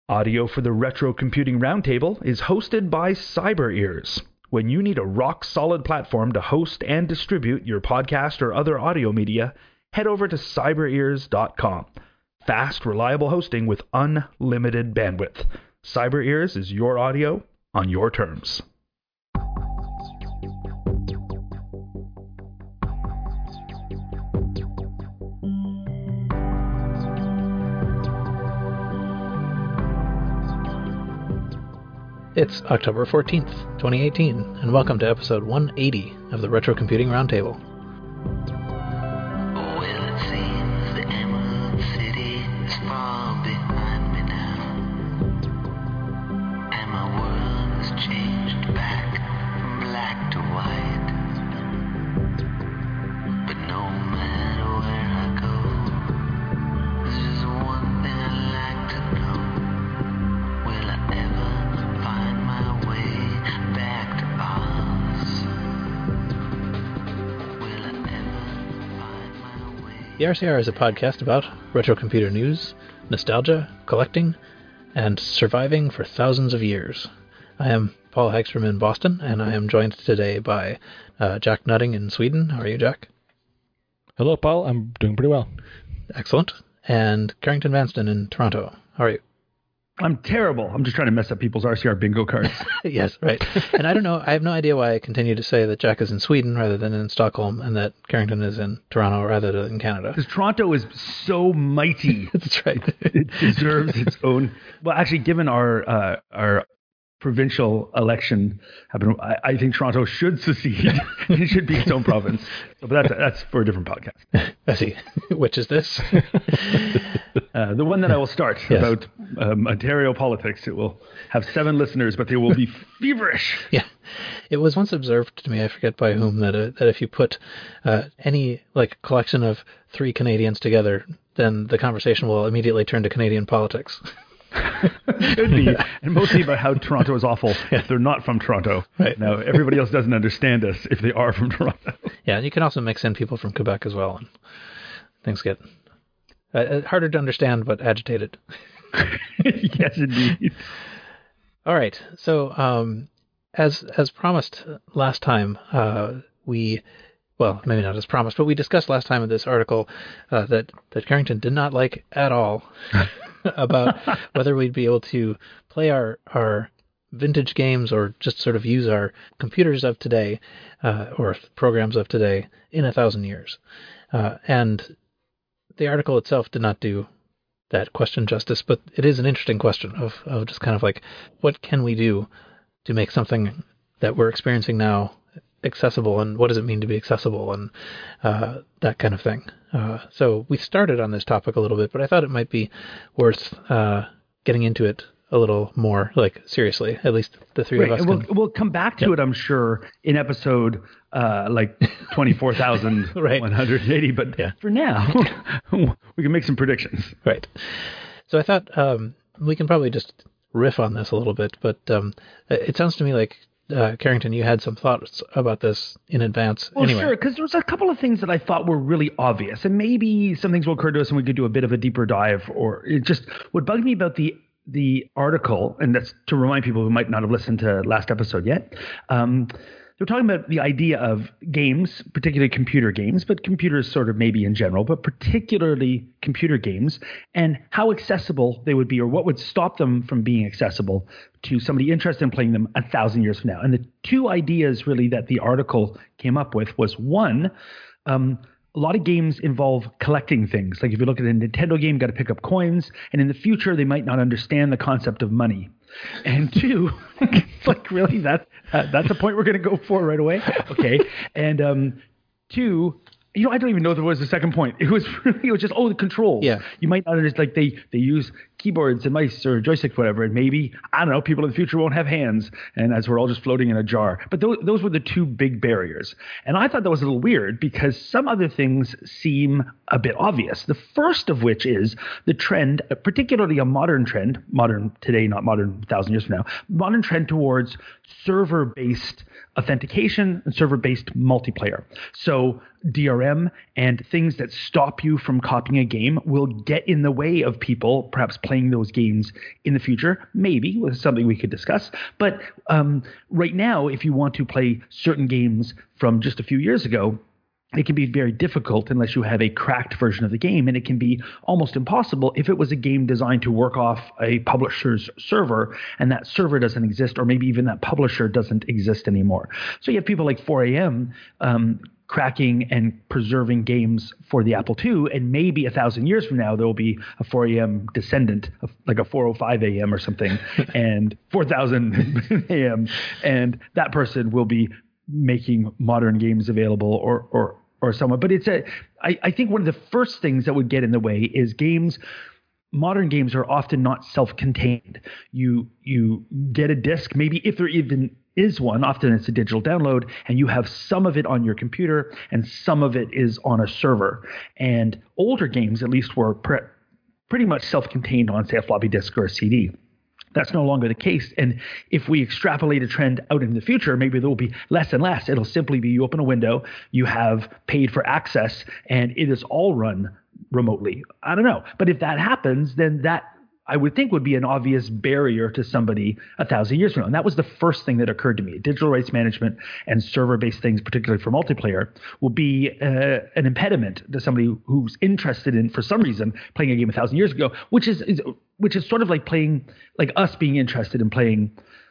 Audio for the Retro Computing Roundtable is hosted by CyberEars. When you need a rock-solid platform to host and distribute your podcast or other audio media, head over to cyberears.com. Fast, reliable hosting with unlimited bandwidth. CyberEars is your audio on your terms. It's October 14th, 2018, and welcome to episode 180 of the Retro Computing Roundtable. Well, it seems the Emerald City is far behind me now, and my world has changed back from black to white. But no matter where I go, there's just one thing I'd like to know. Will I ever find my way back to Oz? Will I ever find my way? The RCR is a podcast about retro computer news, nostalgia, collecting, and surviving for thousands of years. I am Paul Hagstrom in Boston, and I am joined today by Jack Nutting in Sweden. How are you, Jack? Hello, Paul. I'm doing pretty well. Excellent. And Carrington Vanston in Toronto. How are you? I'm terrible. I'm just trying to mess up people's RCR bingo cards. Yes, right. And I don't know, I have no idea why I continue to say that Jack is in Sweden rather than in Stockholm and that Carrington is in Toronto rather than in Canada. Because Toronto is so mighty. That's right. It deserves its own. Well, actually, given our provincial election happened, I think Toronto should secede. It should be its own province. But that's for a different podcast. I see. Which is this? The one that I will start Yes. about Ontario politics. It will have 7 listeners, but they will be feverish. Yeah. It was once observed to me, I forget by whom, that if you put any collection of 3 Canadians together, then the conversation will immediately turn to Canadian politics. Could be, and mostly about how Toronto is awful if they're not from Toronto. Right. Now, everybody else doesn't understand us if they are from Toronto. Yeah, and you can also mix in people from Quebec as well, and things get harder to understand but agitated. Yes, indeed. All right, so as promised last time, maybe not as promised, but we discussed last time in this article that Carrington did not like at all about whether we'd be able to play our vintage games or just sort of use our computers of today or programs of today in 1,000 years. And the article itself did not do that question justice, but it is an interesting question of just kind of like, what can we do to make something that we're experiencing now accessible, and what does it mean to be accessible, and that kind of thing. So we started on this topic a little bit, but I thought it might be worth getting into it a little more, seriously. At least the three of us and can. we'll come back to it, I'm sure, in episode 24,180. But for now, we can make some predictions. Right. So I thought we can probably just riff on this a little bit, but it sounds to me like Carrington, you had some thoughts about this in advance. Well, anyway. sure, because there was a couple of things that I thought were really obvious, and maybe some things will occur to us and we could do a bit of a deeper dive. Or it just what bugged me about the article, and that's to remind people who might not have listened to last episode yet. They're talking about the idea of games, particularly computer games, but computers sort of maybe in general, but particularly computer games, and how accessible they would be, or what would stop them from being accessible to somebody interested in playing them 1,000 years from now. And the 2 ideas really that the article came up with was, one, a lot of games involve collecting things. Like if you look at a Nintendo game, you got to pick up coins, and in the future they might not understand the concept of money. And 2, it's like, really, that's a point we're going to go for right away. Okay. And 2, I don't even know there was a second point. It was just, the controls. Yeah. You might not understand, they use keyboards and mice or joysticks, whatever, and maybe, I don't know, people in the future won't have hands, and as we're all just floating in a jar. But those were the 2 big barriers. And I thought that was a little weird because some other things seem a bit obvious. The first of which is the trend, particularly a modern trend, modern today, not modern 1,000 years from now, modern trend towards server-based authentication and server-based multiplayer. So DRM and things that stop you from copying a game will get in the way of people perhaps playing those games in the future. Maybe with something we could discuss. But right now, if you want to play certain games from just a few years ago, it can be very difficult unless you have a cracked version of the game, and it can be almost impossible if it was a game designed to work off a publisher's server and that server doesn't exist, or maybe even that publisher doesn't exist anymore. So you have people like 4AM cracking and preserving games for the Apple II, and maybe 1,000 years from now there will be a 4AM descendant, like a 405 AM or something, and 4000 AM, and that person will be making modern games available or somewhat. But I think one of the first things that would get in the way is modern games are often not self-contained. You get a disc, maybe if there even is one, often it's a digital download, and you have some of it on your computer and some of it is on a server. And older games, at least, were pretty much self-contained on, say, a floppy disk or a CD. That's no longer the case. And if we extrapolate a trend out into the future, maybe there will be less and less. It'll simply be you open a window, you have paid for access, and it is all run remotely. I don't know. But if that happens, then that I would think would be an obvious barrier to somebody 1,000 years from now. And that was the first thing that occurred to me. Digital rights management and server-based things, particularly for multiplayer, will be an impediment to somebody who's interested in, for some reason, playing a game 1,000 years ago, which is sort of like playing, like us being interested in playing,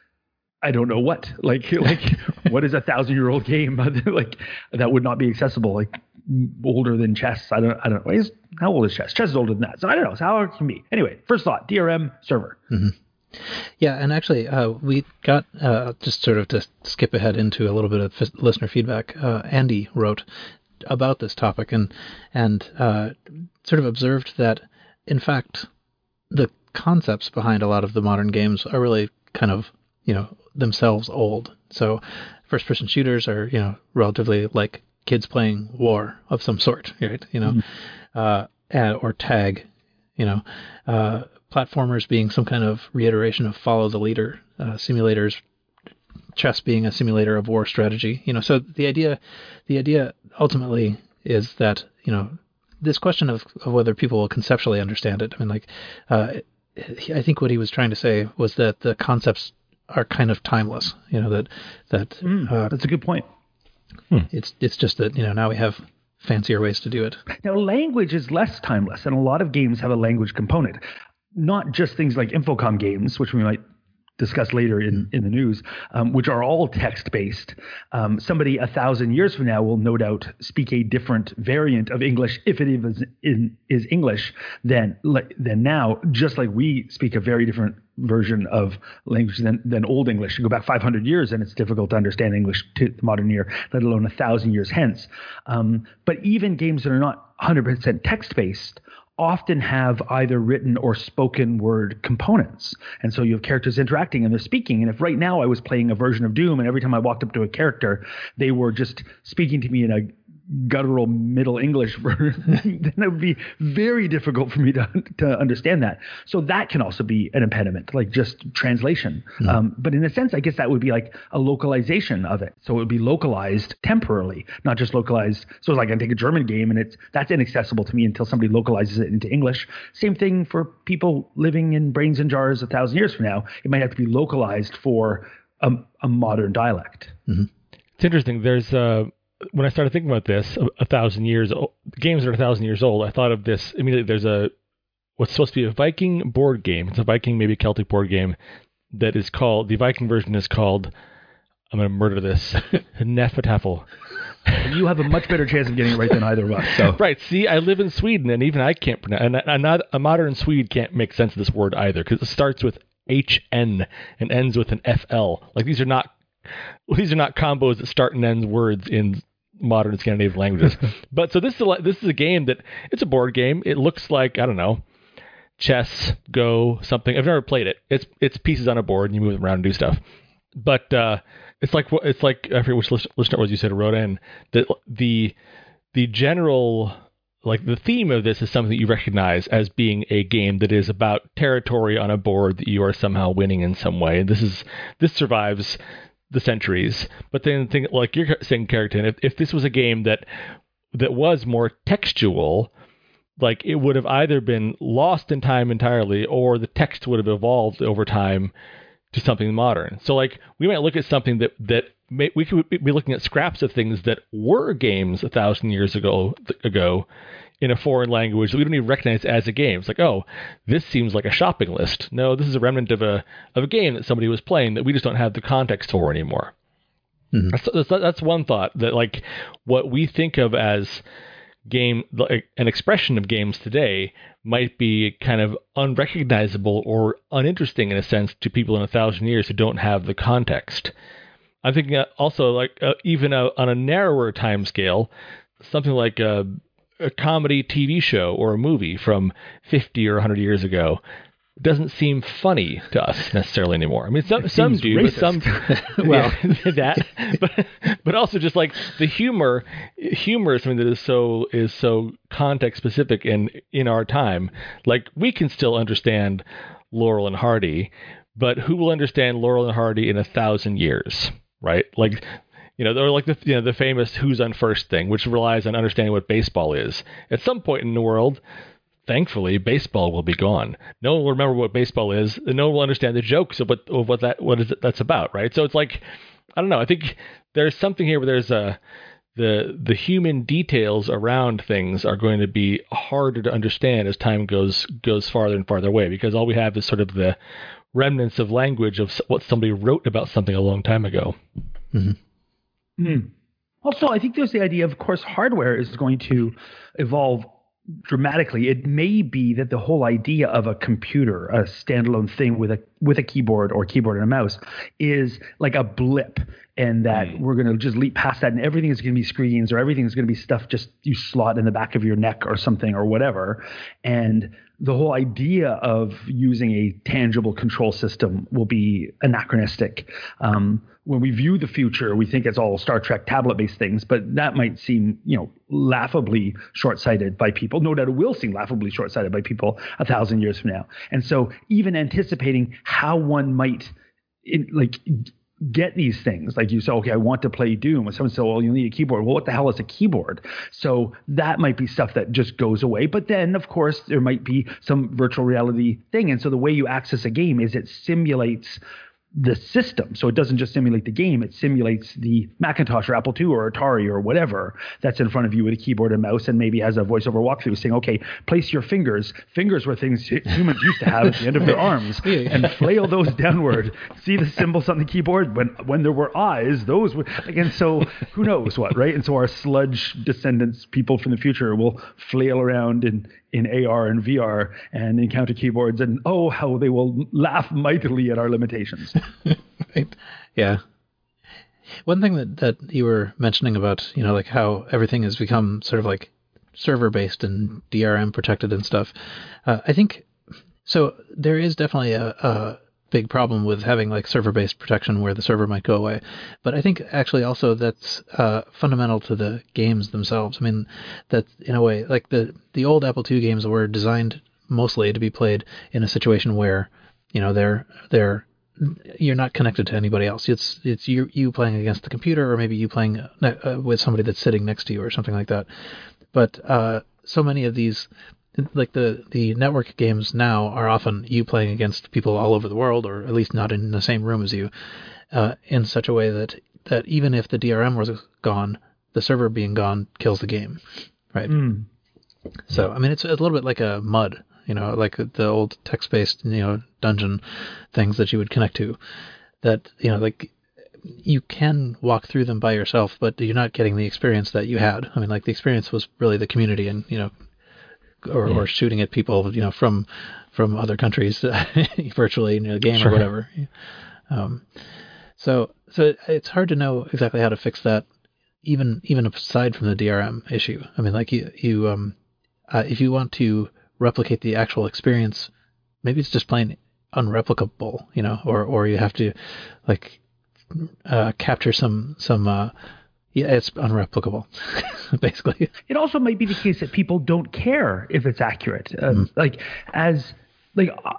I don't know what, like what is a 1,000-year-old game like that would not be accessible, like older than chess. I don't know. How old is chess? Chess is older than that. So I don't know. So how it can be. Anyway, first thought, DRM server. Mm-hmm. Yeah, and actually, we got, just sort of to skip ahead into a little bit of listener feedback, Andy wrote about this topic and sort of observed that, in fact, the concepts behind a lot of the modern games are really kind of, themselves old. So first-person shooters are, relatively like kids playing war of some sort, right? Or tag, platformers being some kind of reiteration of follow the leader, simulators, chess being a simulator of war strategy, So the idea ultimately is that, this question of whether people will conceptually understand it. I mean, I think what he was trying to say was that the concepts are kind of timeless, that's a good point. It's just that, now we have fancier ways to do it. Now, language is less timeless, and a lot of games have a language component. Not just things like Infocom games, which we might discuss later in the news, which are all text-based. Somebody 1,000 years from now will no doubt speak a different variant of English, if it is English, than now, just like we speak a very different version of language than Old English. You go back 500 years and it's difficult to understand English to the modern year, let alone 1,000 years hence. But even games that are not 100% text-based often have either written or spoken word components. And so you have characters interacting and they're speaking. And if right now I was playing a version of Doom and every time I walked up to a character, they were just speaking to me in a guttural Middle English, then it would be very difficult for me to understand that. So that can also be an impediment, like just translation. But in a sense, I guess that would be like a localization of it. So it would be localized temporarily, not just localized. So it's like I take a German game and that's inaccessible to me until somebody localizes it into English. Same thing for people living in brains and jars 1,000 years from now. It might have to be localized for a modern dialect. Mm-hmm. It's interesting. There's when I started thinking about this, 1,000 years old, games that are 1,000 years old, I thought of this immediately. There's what's supposed to be a Viking board game. It's a Viking, maybe Celtic board game that is called, the Viking version is called, I'm going to murder this, Nefatafel. You have a much better chance of getting it right than either of us. So. Right. See, I live in Sweden, and even I can't pronounce, and not a modern Swede can't make sense of this word either, because it starts with HN and ends with an FL. Like these are not combos that start and end words in modern Scandinavian languages. But so this is a game that it's a board game. It looks like, I don't know, chess, Go, something. I've never played it. It's pieces on a board and you move them around and do stuff. But it's like I forget which listener it was you said wrote in that the general, like the theme of this is something that you recognize as being a game that is about territory on a board that you are somehow winning in some way. And this survives the centuries. But then think, like you're saying, Carrington, if this was a game that that was more textual, like it would have either been lost in time entirely, or the text would have evolved over time to something modern. So like we might look at something we could be looking at scraps of things that were games 1,000 years ago in a foreign language that we don't even recognize as a game. It's like, oh, this seems like a shopping list. No, this is a remnant of a game that somebody was playing that we just don't have the context for anymore. Mm-hmm. That's one thought, that like what we think of as game, like an expression of games today, might be kind of unrecognizable or uninteresting in a sense to people in 1,000 years who don't have the context. I'm thinking also like even on a narrower time scale, something like a comedy TV show or a movie from 50 or 100 years ago doesn't seem funny to us necessarily anymore. I mean, some do, racist. But some, well, but also just like the humor is something that is so context specific in our time. Like we can still understand Laurel and Hardy, but who will understand Laurel and Hardy in 1,000 years, right? Like, they're like the famous "Who's on First" thing, which relies on understanding what baseball is. At some point in the world, thankfully, baseball will be gone. No one will remember what baseball is, and no one will understand the jokes of what that's about, right? So it's like, I don't know. I think there's something here where there's the human details around things are going to be harder to understand as time goes farther and farther away, because all we have is sort of the remnants of language of what somebody wrote about something a long time ago. Mm-hmm. Mm. Also, I think there's the idea, of course, hardware is going to evolve dramatically. It may be that the whole idea of a computer, a standalone thing with a keyboard or keyboard and a mouse, is like a blip, and that we're going to just leap past that, and everything is going to be screens, or everything is going to be stuff just you slot in the back of your neck or something or whatever. And the whole idea of using a tangible control system will be anachronistic. When we view the future, we think it's all Star Trek tablet-based things, but that might seem, laughably short-sighted by people. No doubt it will seem laughably short-sighted by people 1,000 years from now. And so even anticipating how one might get these things, like you say, okay, I want to play Doom. When someone says, well, you'll need a keyboard. Well, what the hell is a keyboard? So that might be stuff that just goes away. But then, of course, there might be some virtual reality thing. And so the way you access a game is it simulates the system. So it doesn't just simulate the game, it simulates the Macintosh or Apple II or Atari or whatever that's in front of you with a keyboard and mouse, and maybe has a voiceover walkthrough saying, okay, place your fingers were things humans used to have at the end of their arms, and flail those downward. See the symbols on the keyboard? When there were eyes, those were, again, so who knows what, right? And so our sludge descendants, people from the future, will flail around in AR and VR and encounter keyboards, and oh, how they will laugh mightily at our limitations. Right. Yeah. One thing that you were mentioning about, like how everything has become sort of like server based and DRM protected and stuff. I think so. There is definitely a big problem with having like server based protection where the server might go away. But I think actually also that's fundamental to the games themselves. I mean, that in a way, like the old Apple II games were designed mostly to be played in a situation where, you're not connected to anybody else. It's you playing against the computer, or maybe you playing with somebody that's sitting next to you or something like that. But so many of these, like the network games now, are often you playing against people all over the world, or at least not in the same room as you, in such a way that even if the DRM was gone, the server being gone kills the game, right? So I mean, it's a little bit like a MUD. Like the old text-based, dungeon things that you would connect to, that, like you can walk through them by yourself, but you're not getting the experience that you had. I mean, like the experience was really the community and, or shooting at people, from other countries virtually in a game or whatever. So it's hard to know exactly how to fix that, even aside from the DRM issue. I mean, like you if you want to replicate the actual experience, maybe it's just plain unreplicable, or you have to like capture some it's unreplicable basically. It also might be the case that people don't care if it's accurate.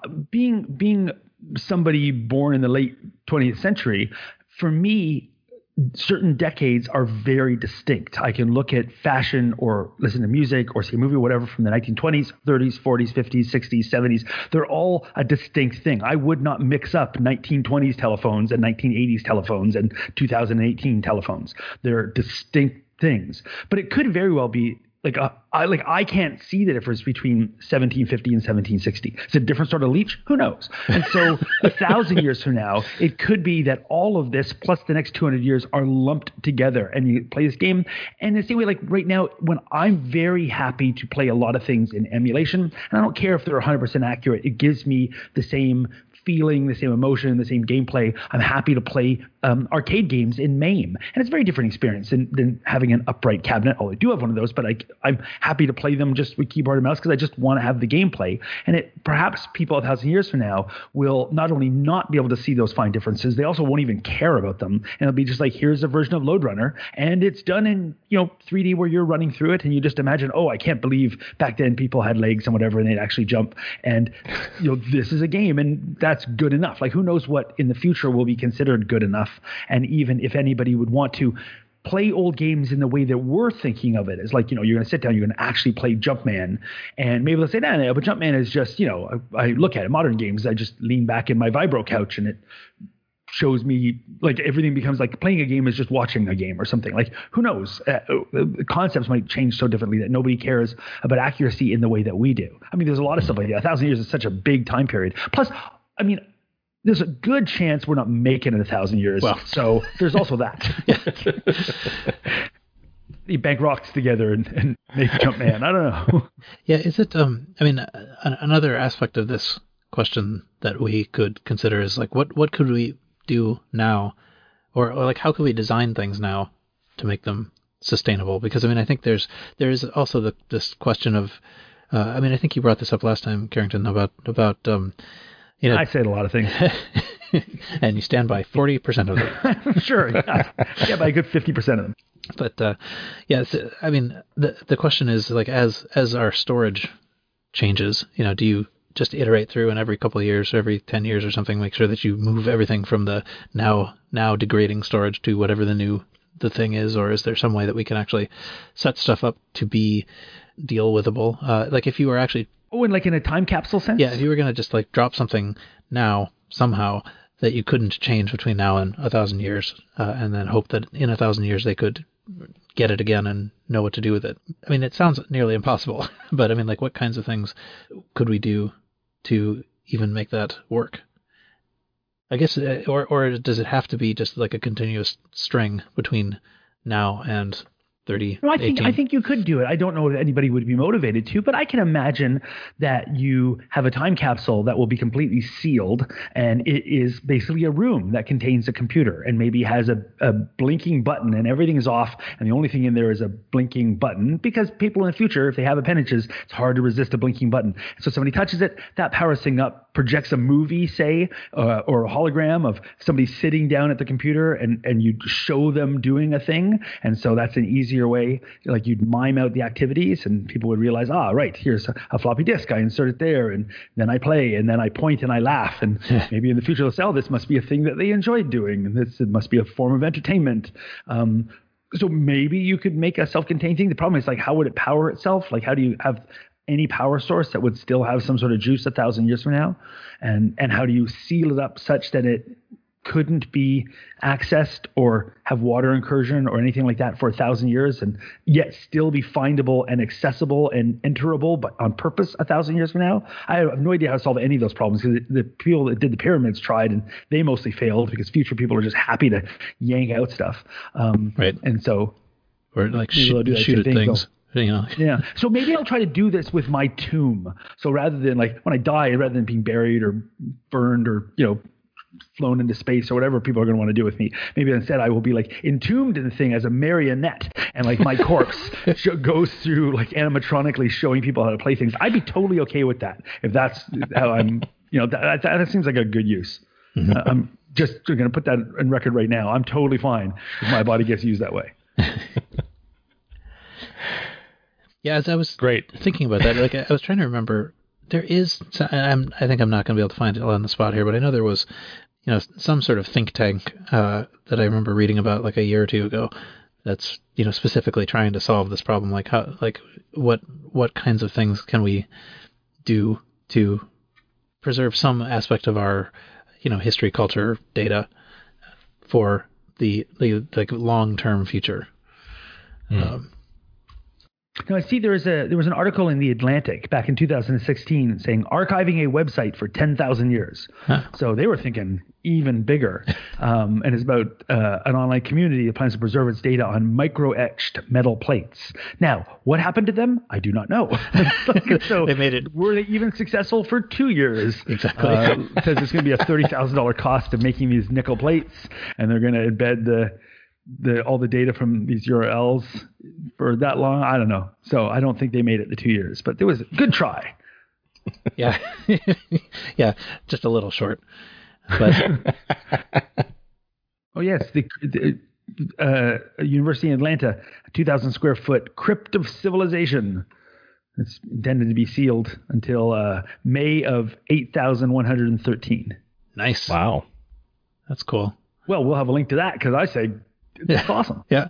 Being somebody born in the late 20th century, for me, certain decades are very distinct. I can look at fashion or listen to music or see a movie or whatever from the 1920s, 30s, 40s, 50s, 60s, 70s. They're all a distinct thing. I would not mix up 1920s telephones and 1980s telephones and 2018 telephones. They're distinct things. But it could very well be I can't see the difference between 1750 and 1760. It's a different sort of leech. Who knows? And so 1,000 years from now, it could be that all of this plus the next 200 years are lumped together and you play this game. And the same way, like right now, when I'm very happy to play a lot of things in emulation, and I don't care if they're 100% accurate, it gives me the same feeling, the same emotion, the same gameplay. I'm happy to play arcade games in MAME. And it's a very different experience than having an upright cabinet. Oh, I do have one of those, but I'm happy to play them just with keyboard and mouse because I just want to have the gameplay. And perhaps people 1,000 years from now will not only not be able to see those fine differences, they also won't even care about them. And it'll be just like, here's a version of Lode Runner, and it's done in 3D where you're running through it, and you just imagine, oh, I can't believe back then people had legs and whatever, and they'd actually jump. And this is a game, and that's good enough. Like, who knows what in the future will be considered good enough? And even if anybody would want to play old games in the way that we're thinking of it, as like, you're going to sit down, you're going to actually play Jumpman, and maybe they'll say, no, but Jumpman is just, I look at it, modern games, I just lean back in my Vibro couch and it shows me, like, everything becomes like playing a game is just watching a game or something. Like, who knows? Concepts might change so differently that nobody cares about accuracy in the way that we do. I mean, there's a lot of stuff like that. 1,000 years is such a big time period. Plus, I mean, there's a good chance we're not making it 1,000 years. Well, so there's also that. You bank rocks together and make Jumpman. I don't know. Yeah, is it? I mean, another aspect of this question that we could consider is like, what could we do now, or like how could we design things now to make them sustainable? Because I mean, I think there is also this question of, I mean, I think you brought this up last time, Carrington, about I said a lot of things. And you stand by 40% of them. Sure. Yeah, by a good 50% of them. But I mean, the question is, like, as our storage changes, do you just iterate through and every couple of years or every 10 years or something, make sure that you move everything from the now degrading storage to whatever the thing is? Or is there some way that we can actually set stuff up to be deal withable? Like if you were actually... Oh, and like in a time capsule sense? Yeah, if you were going to just like drop something now somehow that you couldn't change between now and 1,000 years, and then hope that in 1,000 years they could get it again and know what to do with it. I mean, it sounds nearly impossible, but I mean, like, what kinds of things could we do to even make that work? I guess, or does it have to be just like a continuous string between now and 30? No, I think you could do it. I don't know if anybody would be motivated to, but I can imagine that you have a time capsule that will be completely sealed, and it is basically a room that contains a computer and maybe has a blinking button, and everything is off, and the only thing in there is a blinking button, because people in the future, if they have appendages, it's hard to resist a blinking button. So somebody touches it, that powers thing up, projects a movie, say, or a hologram of somebody sitting down at the computer, and you show them doing a thing, and so that's an easier way. Like, you'd mime out the activities and people would realize, right, here's a floppy disk, I insert it there, and then I play, and then I point and I laugh, and maybe in the future they'll say, this must be a thing that they enjoyed doing, and it must be a form of entertainment. So maybe you could make a self-contained thing. The problem is, like, how would it power itself? Like, how do you have any power source that would still have some sort of juice 1,000 years from now? And how do you seal it up such that it couldn't be accessed or have water incursion or anything like that for 1,000 years, and yet still be findable and accessible and enterable, but on purpose 1,000 years from now? I have no idea how to solve any of those problems, because the people that did the pyramids tried, and they mostly failed because future people are just happy to yank out stuff. Right. And so, or like shoot at things. Yeah. So maybe I'll try to do this with my tomb. So rather than, like, when I die, rather than being buried or burned or, flown into space or whatever people are going to want to do with me, maybe instead I will be like entombed in the thing as a marionette, and like my corpse goes through, like, animatronically showing people how to play things. I'd be totally okay with that if that's how I'm. That seems like a good use. Mm-hmm. I'm just going to put that on record right now. I'm totally fine if my body gets used that way. Yeah, as I was thinking about that, like, I was trying to remember, there is, I think I'm not going to be able to find it on the spot here, but I know there was, some sort of think tank that I remember reading about like a year or two ago. That's specifically trying to solve this problem. Like what kinds of things can we do to preserve some aspect of our history, culture, data for the like long-term future. Now, I see there was an article in The Atlantic back in 2016 saying archiving a website for 10,000 years. Huh. So they were thinking even bigger. And it's about an online community that plans to preserve its data on micro-etched metal plates. Now, what happened to them? I do not know. So They made it. were they even successful for 2 years? Exactly. Says it's going to be a $30,000 cost of making these nickel plates, and they're going to embed all the data from these URLs for that long. I don't know. So I don't think they made it the 2 years, but it was a good try. Yeah. Yeah. Just a little short. But Oh yes, the University in Atlanta, a 2,000 square foot crypt of civilization. It's intended to be sealed until May of 8,113. nice. Wow. That's cool. Well, we'll have a link to that because I say it's awesome. Yeah.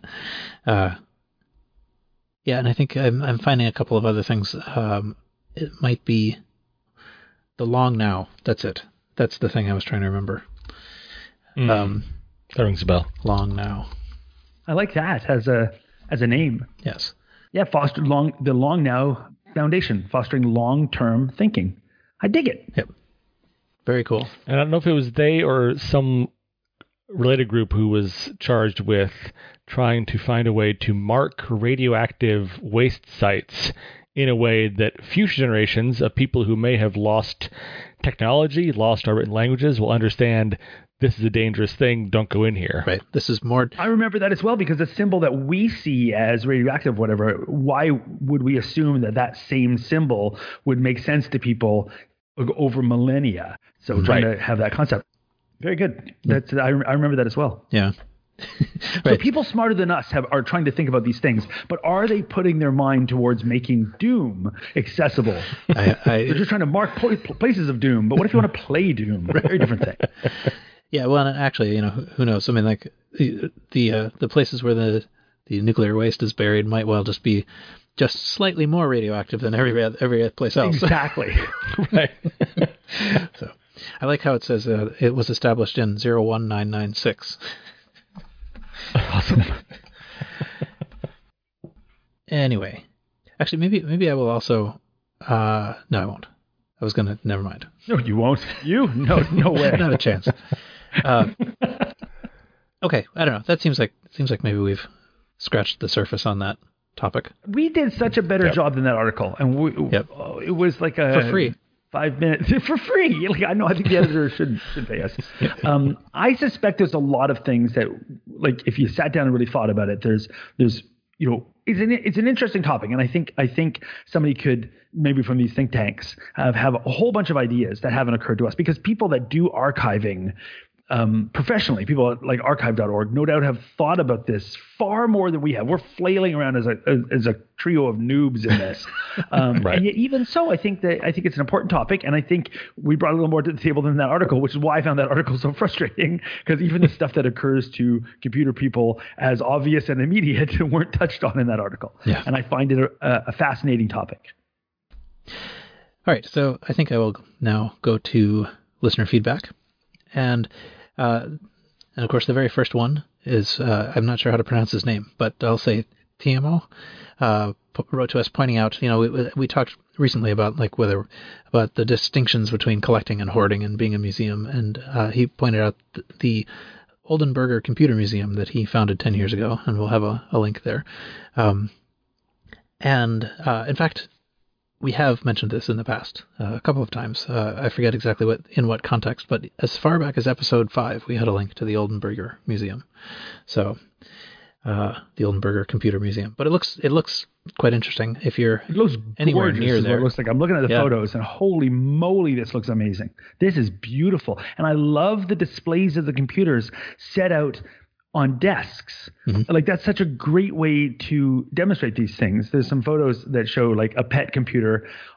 Yeah, and I think I'm finding a couple of other things. It might be the Long Now. That's it. That's the thing I was trying to remember. That rings a bell. Long Now. I like that as a name. Yes. Yeah, the Long Now Foundation, fostering long-term thinking. I dig it. Yep. Very cool. And I don't know if it was they or some related group who was charged with trying to find a way to mark radioactive waste sites in a way that future generations of people who may have lost technology, lost our written languages, will understand this is a dangerous thing. Don't go in here. Right. This is more. I remember that as well because the symbol that we see as radioactive, whatever, why would we assume that same symbol would make sense to people over millennia? So trying to have that concept. Very good. That's I remember that as well. Yeah. So Right. people smarter than us are trying to think about these things, but are they putting their mind towards making Doom accessible? They're just trying to mark places of Doom, but what if you want to play Doom? Very different thing. Yeah, well, and actually, who knows? I mean, like the places where the nuclear waste is buried might well just be just slightly more radioactive than every place else. Exactly. Right. So, I like how it says it was established in 01996. Awesome. Anyway, actually, maybe I will also. No, I won't. I was gonna. Never mind. No, you won't. You? No way. Not a chance. Okay, I don't know. That seems like maybe we've scratched the surface on that topic. We did such a better job than that article, and it was like a For free. 5 minutes for free. Like I think the editor should pay us. I suspect there's a lot of things that, like, if you sat down and really thought about it, there's it's an interesting topic, and I think somebody could maybe from these think tanks have a whole bunch of ideas that haven't occurred to us because people that do archiving professionally, people like archive.org, no doubt have thought about this far more than we have. We're flailing around as a trio of noobs in this. Right. And yet even so, I think it's an important topic, and I think we brought a little more to the table than that article, which is why I found that article so frustrating, because even the stuff that occurs to computer people as obvious and immediate weren't touched on in that article. Yeah. And I find it a fascinating topic. All right, so I think I will now go to listener feedback, and of course the very first one is I'm not sure how to pronounce his name, but I'll say TMO. Wrote to us pointing out, we talked recently about about the distinctions between collecting and hoarding and being a museum, and he pointed out the Oldenburger Computer Museum that he founded 10 years ago, and we'll have a link there. And in fact, we have mentioned this in the past a couple of times. I forget exactly in what context, but as far back as episode 5, we had a link to the Oldenburger Museum. So the Oldenburger Computer Museum. But it looks quite interesting if you're anywhere gorgeous, near is what there. it looks like. I'm looking at the photos, and holy moly, this looks amazing. This is beautiful, and I love the displays of the computers set out on desks. Mm-hmm. Like, that's such a great way to demonstrate these things. There's some photos that show like a pet computer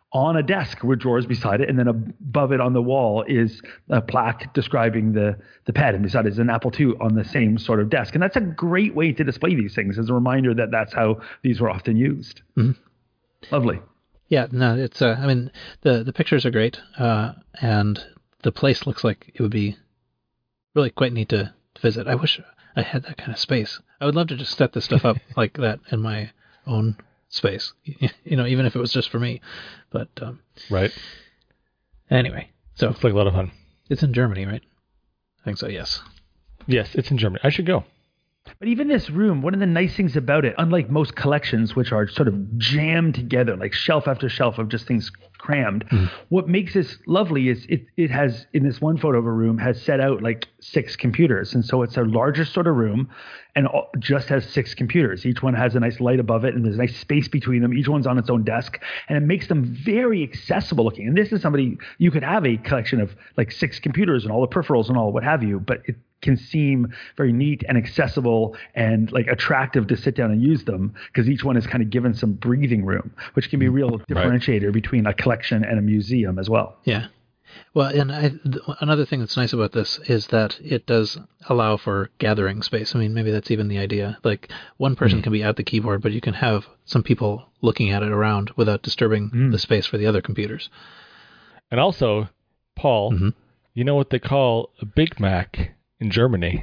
on a desk with drawers beside it, and then above it on the wall is a plaque describing the pet, and beside it is an Apple II on the same sort of desk. And that's a great way to display these things as a reminder that that's how these were often used. Mm-hmm. Lovely. Yeah, no, it's I mean the pictures are great, and the place looks like it would be really quite neat to visit. I wish I had that kind of space. I would love to just set this stuff up like that in my own space, even if it was just for me. But Right. Anyway, so Looks like a lot of fun. it's in Germany, right? I think so. Yes. Yes, it's in Germany. I should go. But even this room, one of the nice things about it, unlike most collections, which are sort of jammed together, like shelf after shelf of just things crammed, what makes this lovely is it has, in this one photo of a room, has set out like 6 computers. And so it's a larger sort of room and just has 6 computers. Each one has a nice light above it, and there's a nice space between them. Each one's on its own desk, and it makes them very accessible looking. And this is somebody, you could have a collection of like 6 computers and all the peripherals and all what have you, but it can seem very neat and accessible and like attractive to sit down and use them, because each one is kind of given some breathing room, which can be a real differentiator between a collection and a museum as well. Yeah. Well, and another thing that's nice about this is that it does allow for gathering space. I mean, maybe that's even the idea. Like one person can be at the keyboard, but you can have some people looking at it around without disturbing the space for the other computers. And also, Paul, you know what they call a Big Mac in Germany?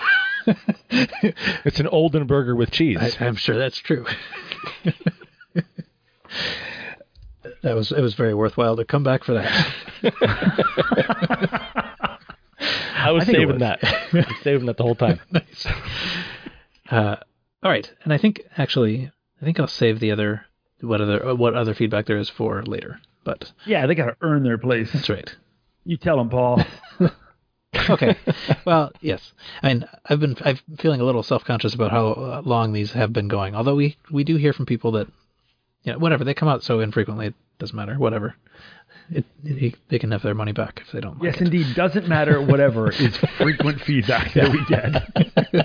It's an Oldenburger with cheese. I'm sure that's true. It was very worthwhile to come back for that. I was saving that. I was saving that the whole time. Nice. All right, and I think I'll save what other feedback there is for later. But Yeah, they got to earn their place. that's right. You tell them, Paul. Okay. Well, yes. I mean, I'm feeling a little self-conscious about how long these have been going. Although we do hear from people that, whatever, they come out so infrequently, it doesn't matter. Whatever. They can have their money back if they don't like Yes, it. indeed. Doesn't matter. Whatever is frequent feedback that we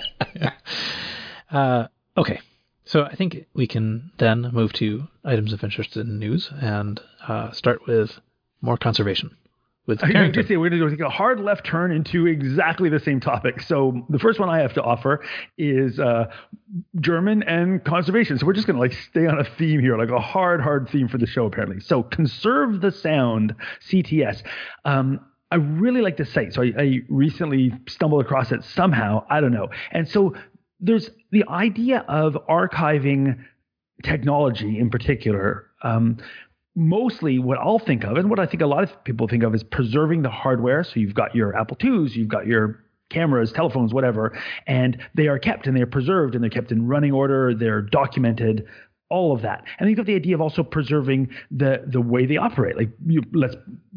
get. Okay. So I think we can then move to items of interest in news and start with more conservation. With I was Carrington. going to say, we're going to take a hard left turn into exactly the same topic. So the first one I have to offer is German and conservation. So we're just going to like stay on a theme here, like a hard theme for the show, apparently. So Conserve the Sound, CTS. I really like this site. So I recently stumbled across it somehow. I don't know. And so there's the idea of archiving technology in particular. Mostly what I'll think of, and what I think a lot of people think of, is preserving the hardware. So you've got your Apple IIs, you've got your cameras, telephones, whatever, and they are kept and they're preserved and they're kept in running order, they're documented, all of that. And you've got the idea of also preserving the way they operate. Like let's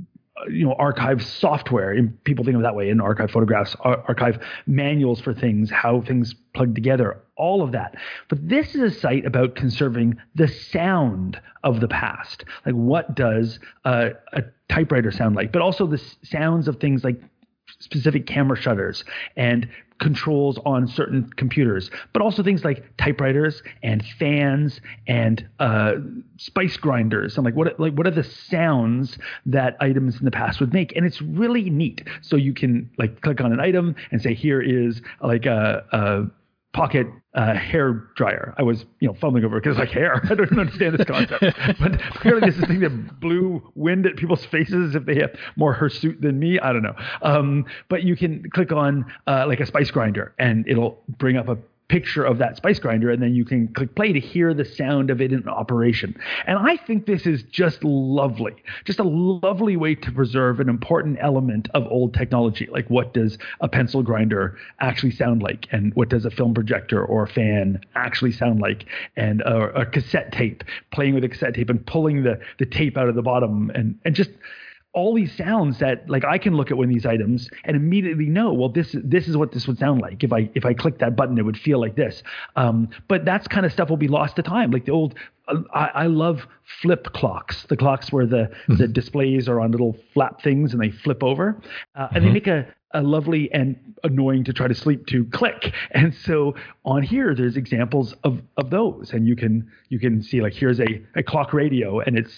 archive software, and people think of it that way, and archive photographs, archive manuals for things, how things plug together, all of that. But this is a site about conserving the sound of the past. Like, what does a typewriter sound like? But also the sounds of things like specific camera shutters and controls on certain computers, but also things like typewriters and fans and spice grinders, and like what are the sounds that items in the past would make. And it's really neat. So you can like click on an item and say, here is like a pocket hair dryer. I was, fumbling over it because like hair. I don't understand this concept. But clearly this is a thing that blew wind at people's faces if they have more hirsute than me. I don't know. But you can click on like a spice grinder, and it'll bring up a picture of that spice grinder, and then you can click play to hear the sound of it in operation. And I think this is just lovely. Just a lovely way to preserve an important element of old technology. Like, what does a pencil grinder actually sound like? And what does a film projector or a fan actually sound like? And a cassette tape, playing with a cassette tape and pulling the tape out of the bottom, and just all these sounds that like I can look at one of these items and immediately know, well, this is what this would sound like. If I click that button, it would feel like this. But that's kind of stuff will be lost to time. Like the old, I love flip clocks, the clocks where the displays are on little flap things and they flip over, and they make a lovely and annoying to try to sleep to click. And so on here, there's examples of those, and you can see like, here's a clock radio, and it's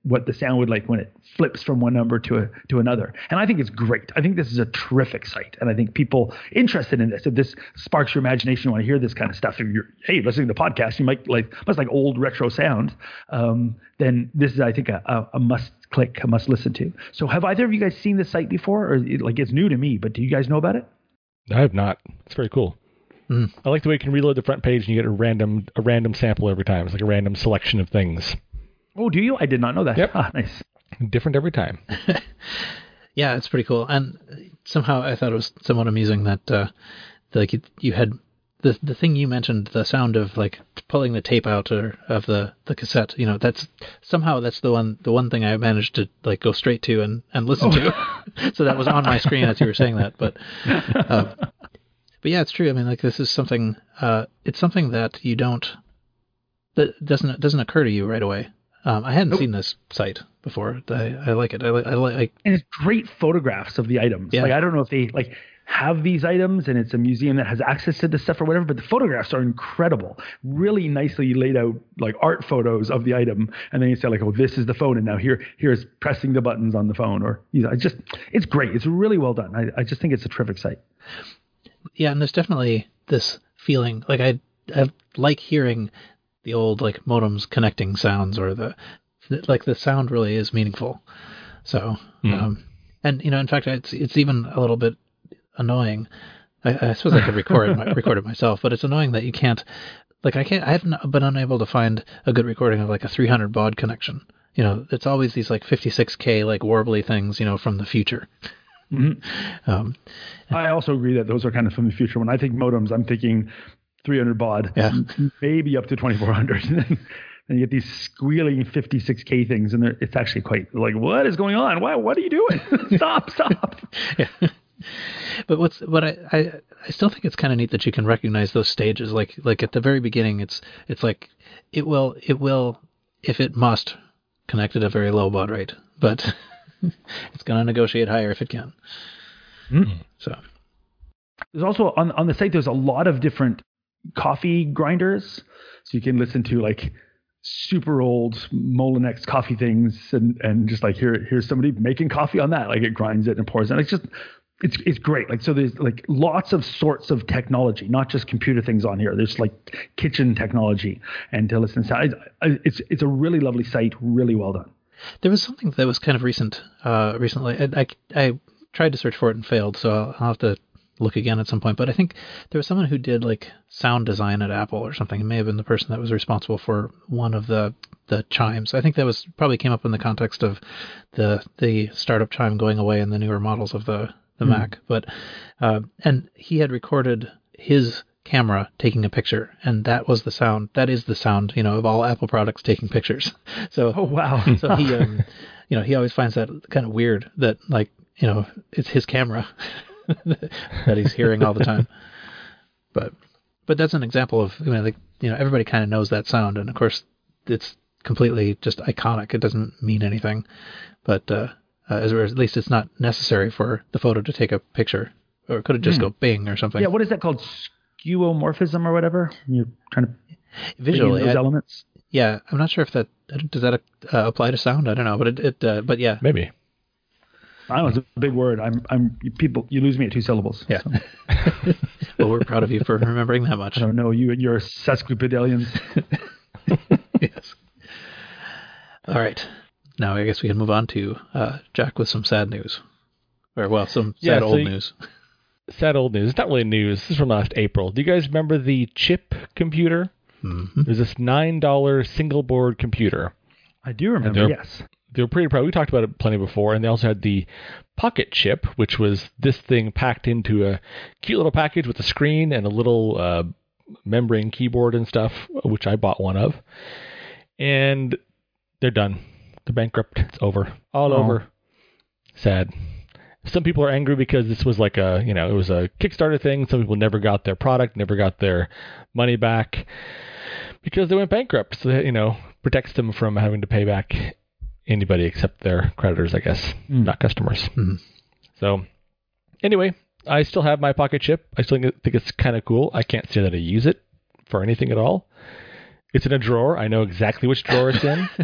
what the sound would like when it flips from one number to another. And I think it's great. I think this is a terrific site. And I think people interested in this, if this sparks your imagination, you want to hear this kind of stuff, if you're, hey, listening to the podcast, you might like old retro sound, then this is, I think, a must click, a must listen to. So have either of you guys seen this site before? Or like, it's new to me, but do you guys know about it? I have not. It's very cool. Mm. I like the way you can reload the front page and you get a random sample every time. It's like a random selection of things. Oh, do you? I did not know that. Yep. Ah, nice. Different every time. Yeah, it's pretty cool. And somehow I thought it was somewhat amusing that like you had the thing you mentioned, the sound of like pulling the tape out of the cassette. You know, that's the one thing I managed to like go straight to and listen to. So that was on my screen as you were saying that. But yeah, it's true. I mean, like this is something. It's something that doesn't occur to you right away. I hadn't seen this site before. I like it. I like. And it's great photographs of the items. Yeah. Like, I don't know if they like have these items and it's a museum that has access to this stuff or whatever, but the photographs are incredible. Really nicely laid out, like art photos of the item. And then you say like, oh, this is the phone. And now here's pressing the buttons on the phone, or, you know, it's great. It's really well done. I just think it's a terrific site. Yeah. And there's definitely this feeling like I like hearing the old like modems connecting sounds, or the sound really is meaningful. So, and you know, in fact, it's even a little bit annoying. I suppose I could record it myself, but it's annoying that you can't. Like I haven't been unable to find a good recording of like a 300 baud connection. You know, it's always these like 56K like warbly things, you know, from the future. Mm-hmm. I also agree that those are kind of from the future. When I think modems, I'm thinking 300 baud, maybe up to 2400. And you get these squealing 56K things, and it's actually quite like, what is going on? What are you doing? Stop. Yeah. But I still think it's kind of neat that you can recognize those stages. Like at the very beginning, it's like it will if it must connect at a very low baud rate, but it's going to negotiate higher if it can. Mm. So there's also on the site, there's a lot of different coffee grinders, so you can listen to like super old Molenex coffee things and just like here's somebody making coffee on that, like it grinds it and pours it. It's great. Like, so there's like lots of sorts of technology, not just computer things on here. There's like kitchen technology, and to listen to it's a really lovely site, really well done. There was something that was kind of recently. I tried to search for it and failed, so I'll have to look again at some point. But I think there was someone who did like sound design at Apple or something. It may have been the person that was responsible for one of the chimes. I think that was probably came up in the context of the startup chime going away in the newer models of the Mac. But and he had recorded his camera taking a picture, and that was the sound. That is the sound, you know, of all Apple products taking pictures. So oh wow. So he you know, he always finds that kind of weird that, like, you know, it's his camera that he's hearing all the time. But that's an example of, you know, like, you know, everybody kind of knows that sound, and of course it's completely just iconic. It doesn't mean anything, but at least it's not necessary for the photo to take a picture, or could it just go bing or something? Yeah, what is that called? Skeuomorphism or whatever? You're trying to visually those elements. Yeah, I'm not sure if does that apply to sound. I don't know, but yeah, maybe. I don't know, it's a big word. You lose me at 2 syllables. Yeah. So. Well, we're proud of you for remembering that much. I don't know, you and your sesquipedalians. Yes. All right. Now I guess we can move on to Jack with some sad news. Or, well, some sad old news. Sad old news. It's not really news. This is from last April. Do you guys remember the Chip computer? Mm-hmm. There's this $9 single board computer. I do remember, yes. They were pretty proud. We talked about it plenty before. And they also had the Pocket Chip, which was this thing packed into a cute little package with a screen and a little membrane keyboard and stuff, which I bought one of. And they're done. They're bankrupt. It's over. All over. Sad. Some people are angry because this was like it was a Kickstarter thing. Some people never got their product, never got their money back because they went bankrupt. So that, protects them from having to pay back anybody except their creditors, I guess, not customers. Mm-hmm. So anyway, I still have my Pocket Chip. I still think it's kind of cool. I can't say that I use it for anything at all. It's in a drawer. I know exactly which drawer it's in.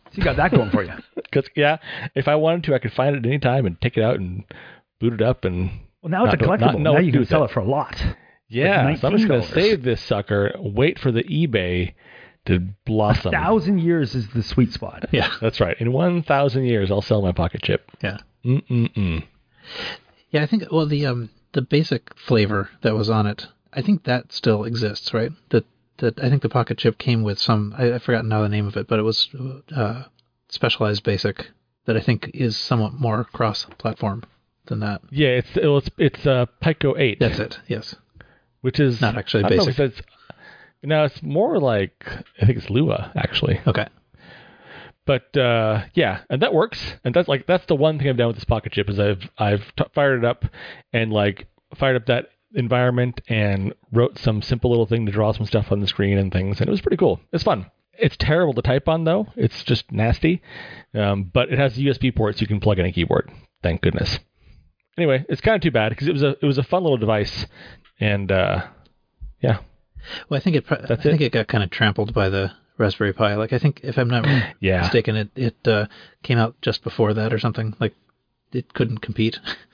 So you got that going for you. Because if I wanted to, I could find it at any time and take it out and boot it up and. Well, now it's a collectible. Now you can sell it for a lot. Yeah, Like so I'm just going to $19. save this sucker, wait for the eBay to blossom. 1,000 years is the sweet spot. Yeah. That's right. In 1,000 years, I'll sell my pocket chip. Yeah. Mm-mm-mm. Yeah, I think, well, the basic flavor that was on it, I think that still exists, right? That I think the pocket chip came with some, I've forgotten now the name of it, but it was specialized basic that I think is somewhat more cross-platform than that. Yeah, it's Pico 8. That's it, yes. Which is not actually I don't know basic. if it's more like, I think it's Lua, actually. Okay. But yeah, and that works. And that's the one thing I've done with this pocket chip is I've fired it up and fired up that environment and wrote some simple little thing to draw some stuff on the screen and things, and it was pretty cool. It's fun. It's terrible to type on though. It's just nasty. But it has USB ports you can plug in a keyboard. Thank goodness. Anyway, it's kind of too bad because it was a fun little device, and yeah. Well, I think it got kind of trampled by the Raspberry Pi. Like, I think, if I'm not mistaken, it came out just before that or something. Like, it couldn't compete.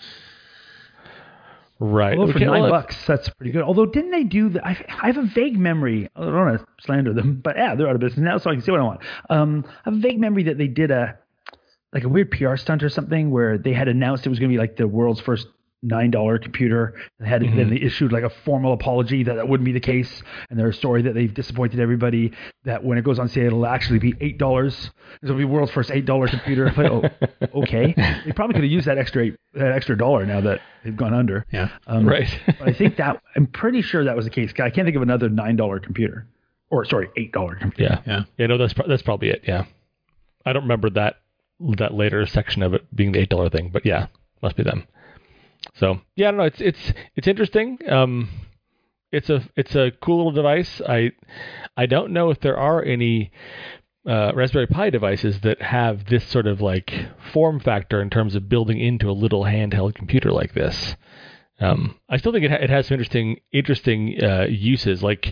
Right. Well, for $9, that's pretty good. Although, didn't they do I have a vague memory. I don't want to slander them, but yeah, they're out of business now, so I can say what I want. I have a vague memory that they did a weird PR stunt or something where they had announced it was going to be like the world's first $9 computer. Then they issued like a formal apology that wouldn't be the case, and their story that they've disappointed everybody, that when it goes on sale it'll actually be $8. It'll be world's first $8 computer. Okay. They probably could have used that extra dollar now that they've gone under. Yeah. Right. But I think I'm pretty sure that was the case. I can't think of another $9 computer, or sorry, $8 computer. Yeah. No, that's probably it. Yeah. I don't remember that later section of it being the $8 thing, but yeah, must be them. So yeah, I don't know. It's interesting. It's a cool little device. I don't know if there are any Raspberry Pi devices that have this sort of like form factor in terms of building into a little handheld computer like this. I still think it has some interesting uses. Like,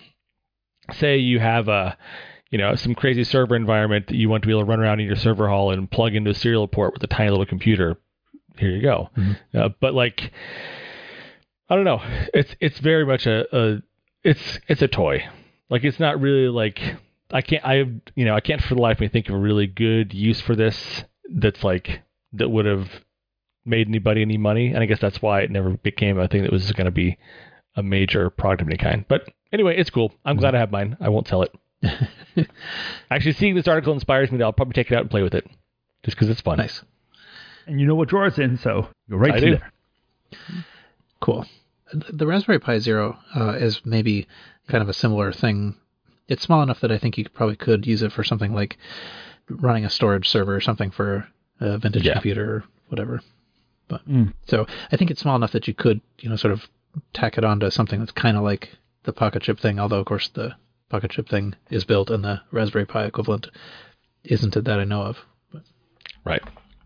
say you have some crazy server environment that you want to be able to run around in your server hall and plug into a serial port with a tiny little computer. Here you go. Mm-hmm. But like, I don't know. It's very much it's a toy. Like, it's not really like, I can't for the life of me think of a really good use for this that would have made anybody any money. And I guess that's why it never became a thing that was going to be a major product of any kind. But anyway, it's cool. I'm glad I have mine. I won't sell it. Actually, seeing this article inspires me that I'll probably take it out and play with it just because it's fun. Nice. And you know what drawer it's in, so go right to there. Cool. The Raspberry Pi Zero is maybe kind of a similar thing. It's small enough that I think you probably could use it for something like running a storage server or something for a vintage computer or whatever. But so I think it's small enough that you could, sort of tack it onto something that's kind of like the Pocket Chip thing, although, of course, the Pocket Chip thing is built and the Raspberry Pi equivalent isn't it that I know of. But. Right.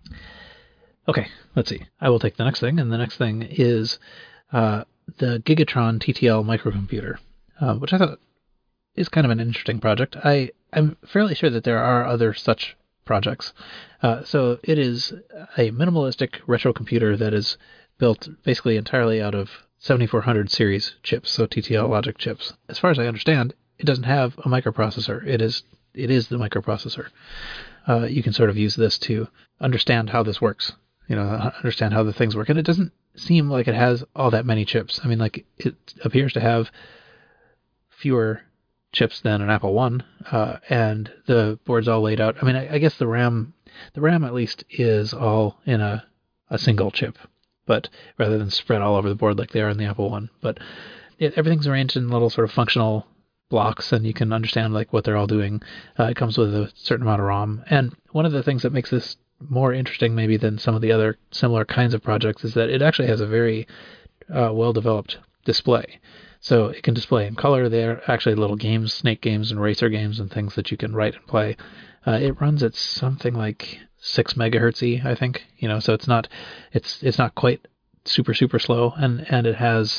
Okay, let's see. I will take the next thing, and the next thing is the Gigatron TTL microcomputer, which I thought is kind of an interesting project. I'm fairly sure that there are other such projects. So it is a minimalistic retro computer that is built basically entirely out of 7400 series chips, so TTL logic chips. As far as I understand, it doesn't have a microprocessor. It is the microprocessor. You can sort of use this to understand how this works. Understand how the things work. And it doesn't seem like it has all that many chips. I mean, like, it appears to have fewer chips than an Apple One, and the board's all laid out. I mean, I guess the RAM at least is all in a single chip, but rather than spread all over the board like they are in the Apple One. But everything's arranged in little sort of functional blocks, and you can understand like what they're all doing. It comes with a certain amount of ROM. And one of the things that makes this more interesting maybe than some of the other similar kinds of projects is that it actually has a very well-developed display. So it can display in color. There are actually little games, snake games and racer games and things that you can write and play. It runs at something like 6 megahertz, I think. So it's not quite super slow, and it has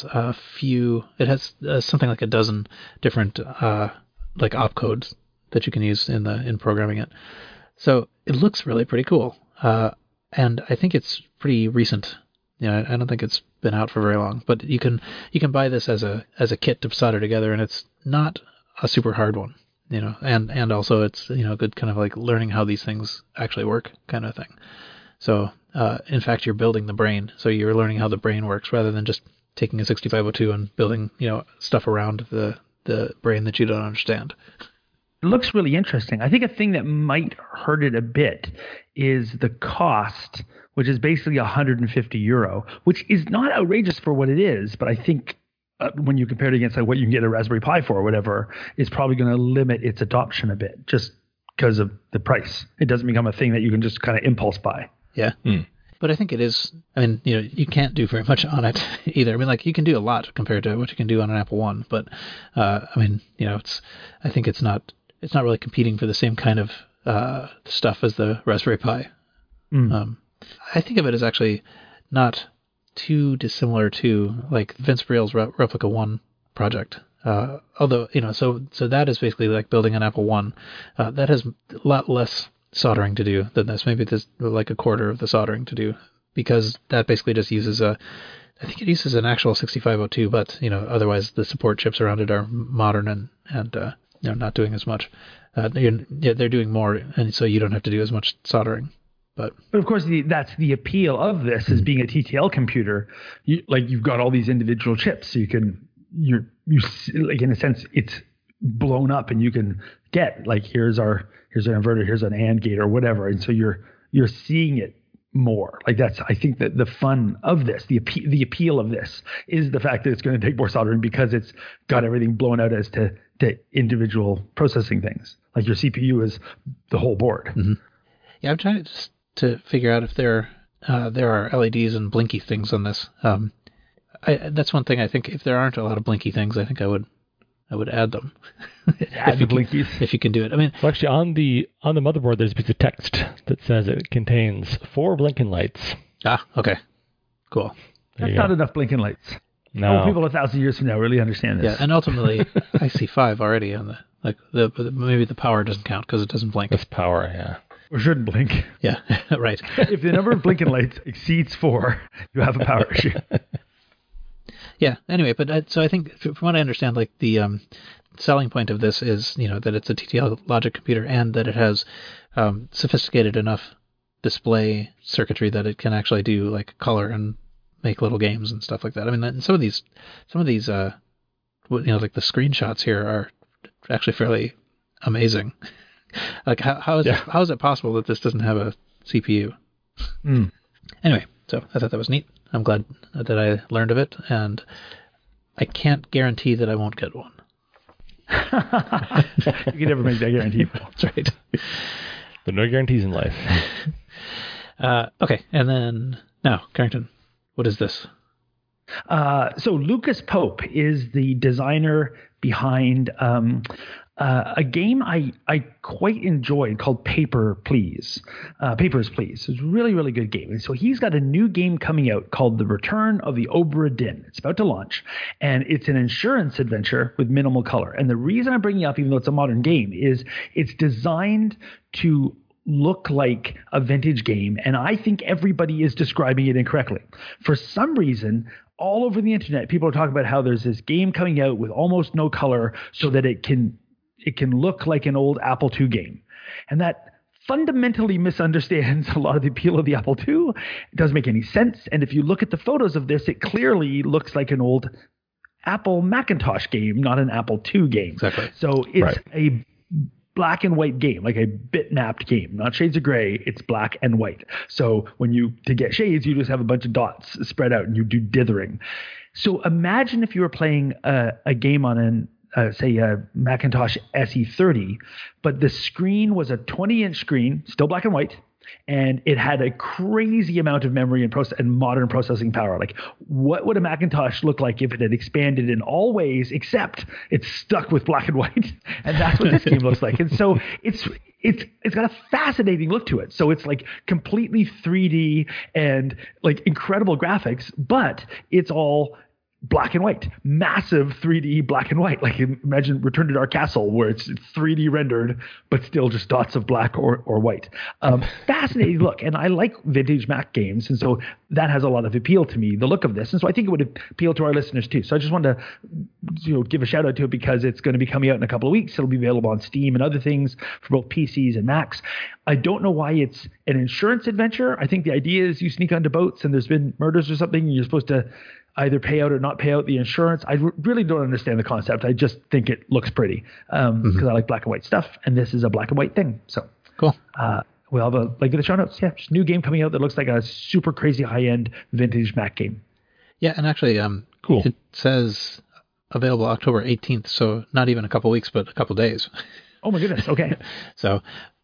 something like a dozen different like opcodes that you can use in programming it. So it looks really pretty cool. And I think it's pretty recent. I don't think it's been out for very long, but you can buy this as a kit to solder together, and it's not a super hard one, and also it's, good kind of like learning how these things actually work kind of thing. So, in fact, you're building the brain. So you're learning how the brain works rather than just taking a 6502 and building, stuff around the brain that you don't understand. It looks really interesting. I think a thing that might hurt it a bit is the cost, which is basically €150, which is not outrageous for what it is, but I think when you compare it against like what you can get a Raspberry Pi for or whatever, is probably going to limit its adoption a bit just because of the price. It doesn't become a thing that you can just kind of impulse buy. Yeah. But I think it is, you can't do very much on it either. Like you can do a lot compared to what you can do on an Apple One, but I think it's not really competing for the same kind of stuff as the Raspberry Pi. I think of it as actually not too dissimilar to like Vince Briel's Replica One project. Although, so that is basically like building an Apple One. That has a lot less soldering to do than this. Maybe there's like a quarter of the soldering to do, because that basically just uses I think it uses an actual 6502, but otherwise the support chips around it are modern and not doing as much. They're doing more, and so you don't have to do as much soldering. But of course, that's the appeal of this, is being a TTL computer. You've got all these individual chips, so you like, in a sense, it's blown up, and you can get like here's an inverter, here's an AND gate or whatever, and so you're seeing it more. Like I think that the fun of this, the appeal of this, is the fact that it's going to take more soldering because it's got everything blown out as to individual processing things. Like your CPU is the whole board. Mm-hmm. Yeah, I'm trying to figure out if there are LEDs and blinky things on this. That's one thing. I think if there aren't a lot of blinky things, I think I would add them. Add the blinkies if you can do it. I mean, well, actually, on the motherboard, there's a piece of text that says it contains 4 blinking lights. Ah, okay, cool. That's not enough blinking lights. No, people 1,000 years from now really understand this. Yeah, and ultimately, I see 5 already on maybe the power doesn't count because it doesn't blink. That's power, yeah. Or shouldn't blink. Yeah, right. If the number of blinking lights exceeds 4, you have a power issue. Yeah. Anyway, but so I think from what I understand, like the selling point of this is that it's a TTL logic computer and that it has sophisticated enough display circuitry that it can actually do like color and make little games and stuff like that. I mean, and some of these like the screenshots here are actually fairly amazing. Like how is it possible that this doesn't have a CPU? Anyway, so I thought that was neat. I'm glad that I learned of it, and I can't guarantee that I won't get one. You can never make that guarantee. That's right. But no guarantees in life. Okay, and then now, Carrington, what is this? So Lucas Pope is the designer behind a game I quite enjoyed called Papers, Please. It's a really, really good game. And so he's got a new game coming out called The Return of the Obra Dinn. It's about to launch, and it's an insurance adventure with minimal color. And the reason I'm bringing it up, even though it's a modern game, is it's designed to look like a vintage game, and I think everybody is describing it incorrectly. For some reason, all over the internet, people are talking about how there's this game coming out with almost no color so that it can look like an old Apple II game. And that fundamentally misunderstands a lot of the appeal of the Apple II. It doesn't make any sense. And if you look at the photos of this, it clearly looks like an old Apple Macintosh game, not an Apple II game. Exactly. So it's a black and white game, like a bitmapped game, not shades of gray. It's black and white. So to get shades, you just have a bunch of dots spread out and you do dithering. So imagine if you were playing a game on say a Macintosh SE30, but the screen was a 20-inch screen, still black and white, and it had a crazy amount of memory and modern processing power. Like, what would a Macintosh look like if it had expanded in all ways except it's stuck with black and white? And that's what this game looks like. And so it's got a fascinating look to it. So it's like completely 3D and like incredible graphics, but it's all black and white, massive 3D black and white. Like imagine Return to Dark Castle where it's 3D rendered, but still just dots of black or white. Fascinating look. And I like vintage Mac games. And so that has a lot of appeal to me, the look of this. And so I think it would appeal to our listeners too. So I just wanted to give a shout out to it because it's going to be coming out in a couple of weeks. It'll be available on Steam and other things for both PCs and Macs. I don't know why it's an insurance adventure. I think the idea is you sneak onto boats and there's been murders or something. And you're supposed to either pay out or not pay out the insurance. I really don't understand the concept. I just think it looks pretty because I like black and white stuff, and this is a black and white thing. So Cool. We'll have a link in the show notes. Yeah, just a new game coming out that looks like a super crazy high-end vintage Mac game. Yeah, and actually, Cool. It says available October 18th, so not even a couple weeks, but a couple days. Oh my goodness. Okay. So,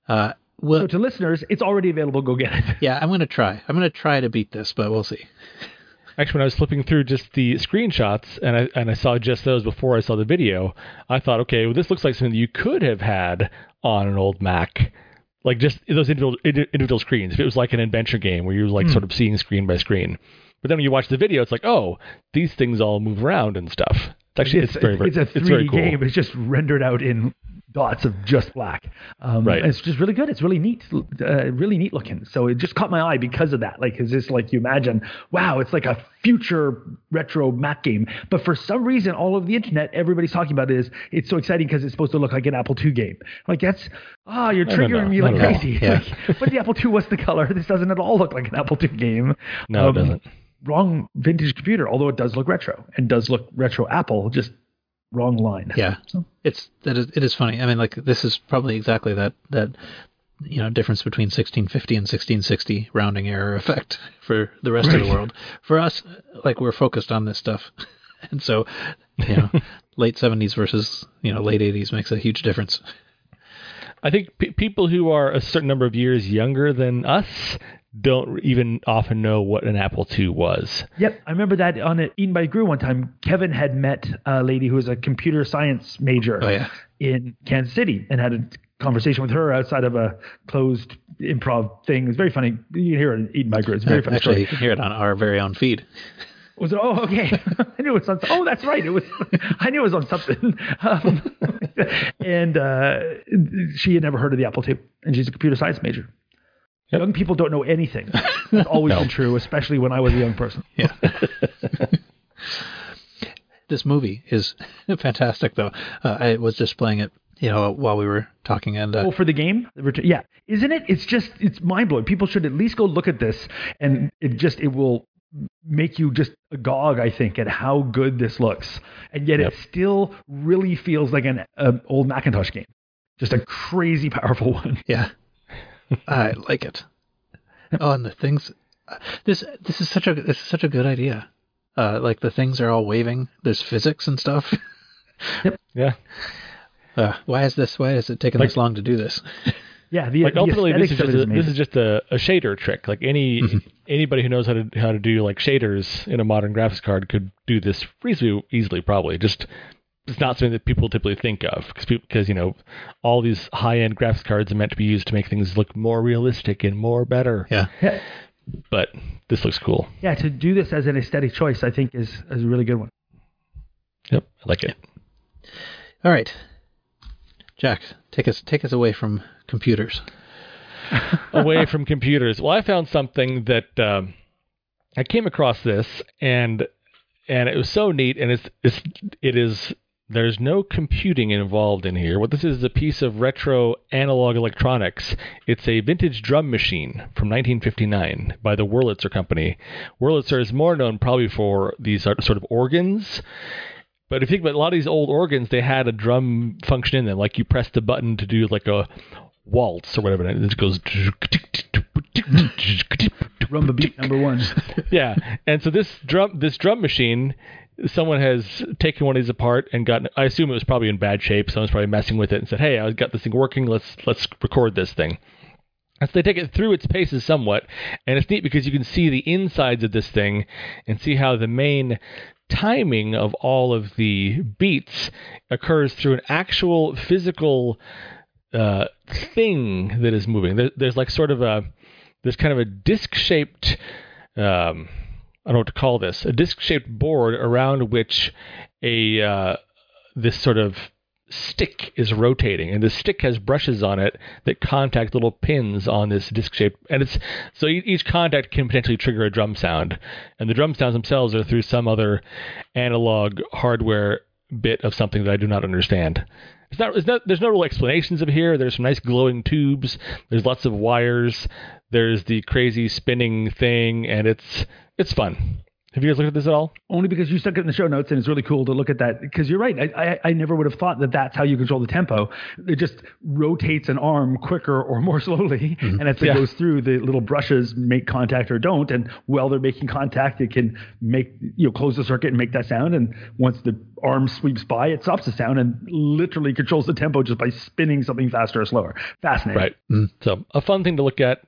So to listeners, it's already available. Go get it. yeah, I'm going to try. I'm going to try to beat this, but we'll see. Actually, when I was flipping through just the screenshots and I saw just those before I saw the video, I thought, okay, well, this looks like something that you could have had on an old Mac, like just those individual screens. If it was like an adventure game where you're like sort of seeing screen by screen. But then when you watch the video, it's like, oh, these things all move around and stuff. It's very it's a 3D very cool. game. It's just rendered out in dots of just black. Right. And it's just really good. It's really neat looking. So it just caught my eye because of that. Like, is this like you imagine, wow, it's like a future retro Mac game. But for some reason, all over the internet, everybody's talking about it is it's so exciting because it's supposed to look like an Apple II game. Like you're triggering me like crazy. Yeah. Like, but the Apple II was the color. This doesn't at all look like an Apple II game. No, it doesn't. Wrong vintage computer, although it does look retro and does look retro Apple, just wrong line. Yeah, it is funny. I mean, like this is probably exactly that difference between 1650 and 1660 rounding error effect for the rest of the world. For us, like we're focused on this stuff, and so late 70s versus late 80s makes a huge difference. I think people who are a certain number of years younger than us don't even often know what an Apple II was. Yep, I remember that on Eaten by Gru one time. Kevin had met a lady who was a computer science major in Kansas City and had a conversation with her outside of a closed improv thing. It was very funny. You can hear it in Eaten by Gru. It's a very funny Actually, story. you can hear it on our very own feed. Was it? Oh, okay. I knew it was on. Oh, that's right. It was. I knew it was on something. And she had never heard of the Apple II, and she's a computer science major. Yep. Young people don't know anything. That's always been true, especially when I was a young person. Yeah. This movie is fantastic, though. I was just playing it, while we were talking, and for the game, yeah, isn't it? It's mind blowing. People should at least go look at this, and it will make you just agog, I think, at how good this looks, and yet it still really feels like an old Macintosh game, just a crazy powerful one. Yeah. I like it. Oh, and the things. This is such a good idea. Like the things are all waving. There's physics and stuff. Yep. Yeah. Why is it taking this long to do this? Yeah. Ultimately, this is just a shader trick. Like anybody who knows how to do like shaders in a modern graphics card could do this reasonably easily. Probably just. It's not something that people typically think of because all these high-end graphics cards are meant to be used to make things look more realistic and more better. Yeah. But this looks cool. Yeah, to do this as an aesthetic choice, I think is a really good one. Yep, I like it. All right, Jack, take us away from computers. Away from computers. Well, I found something that I came across this and it was so neat, and it is. There's no computing involved in here. What this is a piece of retro analog electronics. It's a vintage drum machine from 1959 by the Wurlitzer Company. Wurlitzer is more known probably for these sort of organs. But if you think about a lot of these old organs, they had a drum function in them. Like you press the button to do like a waltz or whatever, and it goes... Rumba beat number one. Yeah, and so this drum machine... Someone has taken one of these apart and I assume it was probably in bad shape. Someone's probably messing with it and said, hey, I've got this thing working. Let's record this thing. And so they take it through its paces somewhat. And it's neat because you can see the insides of this thing and see how the main timing of all of the beats occurs through an actual physical thing that is moving. There's like sort of there's kind of a disc-shaped I don't know what to call this, a disc-shaped board around which this sort of stick is rotating, and the stick has brushes on it that contact little pins on this disc-shaped, and it's so each contact can potentially trigger a drum sound, and the drum sounds themselves are through some other analog hardware bit of something that I do not understand. There's no real explanations of here. There's some nice glowing tubes. There's lots of wires. There's the crazy spinning thing, and it's fun. Have you guys looked at this at all? Only because you stuck it in the show notes, and it's really cool to look at that. Because you're right. I never would have thought that that's how you control the tempo. It just rotates an arm quicker or more slowly, and as it goes through, the little brushes make contact or don't. And while they're making contact, it can close the circuit and make that sound. And once the arm sweeps by, it stops the sound and literally controls the tempo just by spinning something faster or slower. Fascinating. Right. So a fun thing to look at.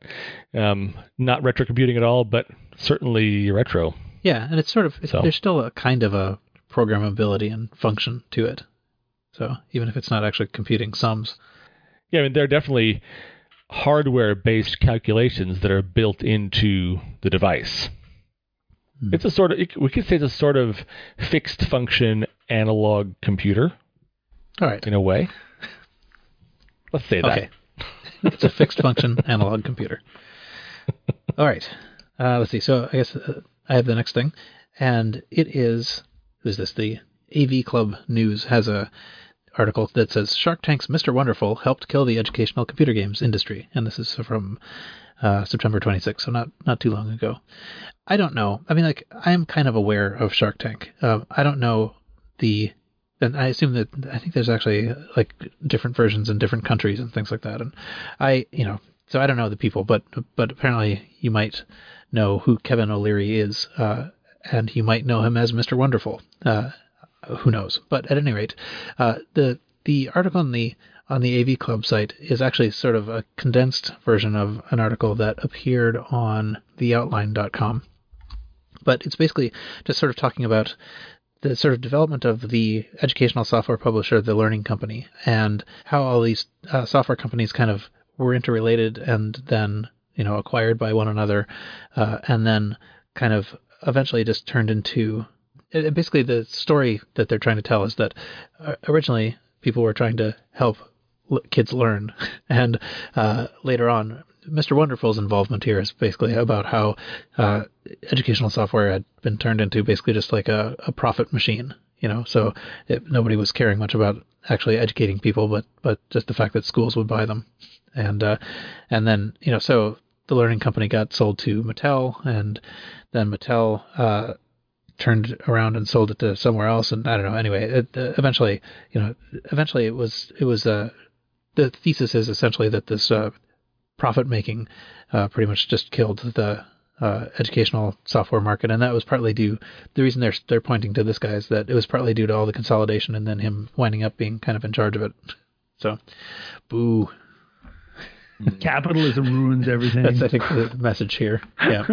Not retro computing at all, but certainly retro. Yeah, and it's sort of, there's still a kind of a programmability and function to it. So even if it's not actually computing sums. Yeah, I mean, there are definitely hardware-based calculations that are built into the device. It's a sort of, we could say it's a sort of fixed function analog computer. All right. In a way. Let's say that. Okay. It's a fixed function analog computer. All right. Let's see. So I guess I have the next thing, and it is, who's this? The AV Club News has a article that says Shark Tank's Mr. Wonderful helped kill the educational computer games industry, and this is from September 26th, so not too long ago. I don't know. I mean, like, I am kind of aware of Shark Tank. I don't know and I assume that, I think there's actually like different versions in different countries and things like that, and so I don't know the people, but apparently you might know who Kevin O'Leary is, and you might know him as Mr. Wonderful. Who knows? But at any rate, the article on the AV Club site is actually sort of a condensed version of an article that appeared on theoutline.com. But it's basically just sort of talking about the sort of development of the educational software publisher, The Learning Company, and how all these software companies kind of were interrelated and then acquired by one another, and then kind of eventually just turned into. Basically, the story that they're trying to tell is that originally people were trying to help kids learn, and later on, Mr. Wonderful's involvement here is basically about how educational software had been turned into basically just like a profit machine. So nobody was caring much about actually educating people, but just the fact that schools would buy them, and then so. The Learning Company got sold to Mattel, and then Mattel turned around and sold it to somewhere else. And I don't know. Anyway, eventually it was the thesis is essentially that this profit making pretty much just killed the educational software market, and that was partly due. The reason they're pointing to this guy is that it was partly due to all the consolidation, and then him winding up being kind of in charge of it. So, boo. Capitalism ruins everything. That's, I think, the message here. Yeah.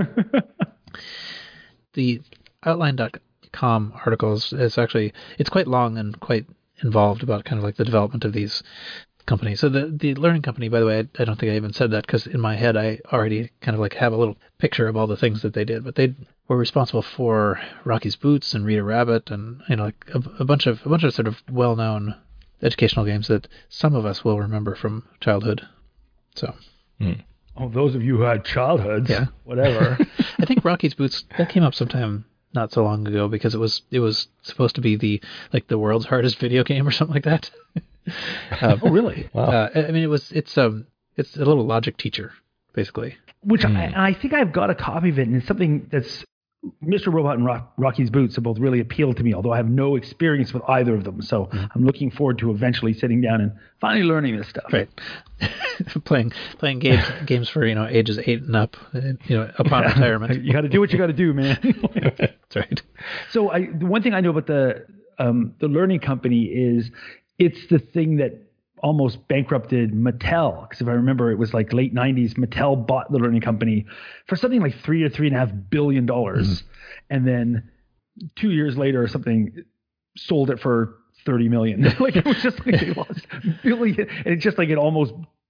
The Outline.com article is actually, it's quite long and quite involved about kind of like the development of these companies. So the Learning Company, by the way, I don't think I even said that because in my head I already kind of like have a little picture of all the things that they did. But they were responsible for Rocky's Boots and Rita Rabbit and like a bunch of sort of well-known educational games that some of us will remember from childhood. So, Oh, those of you who had childhoods, yeah, whatever. I think Rocky's Boots that came up sometime not so long ago because it was supposed to be the world's hardest video game or something like that. Oh, really? Wow. I mean, it's a little logic teacher basically. Which I think I've got a copy of it, and it's something that's Mr. Robot and Rocky's Boots have both really appealed to me, although I have no experience with either of them. So I'm looking forward to eventually sitting down and finally learning this stuff. Right. playing games for ages 8 and up, upon retirement. You got to do what you got to do, man. That's right. So the one thing I know about the Learning Company is it's the thing that almost bankrupted Mattel, because if I remember, it was like late 90s. Mattel bought the Learning Company for something like $3 or $3.5 billion, and then 2 years later or something, sold it for $30 million. Like it was just like they lost billion, and it's just like it almost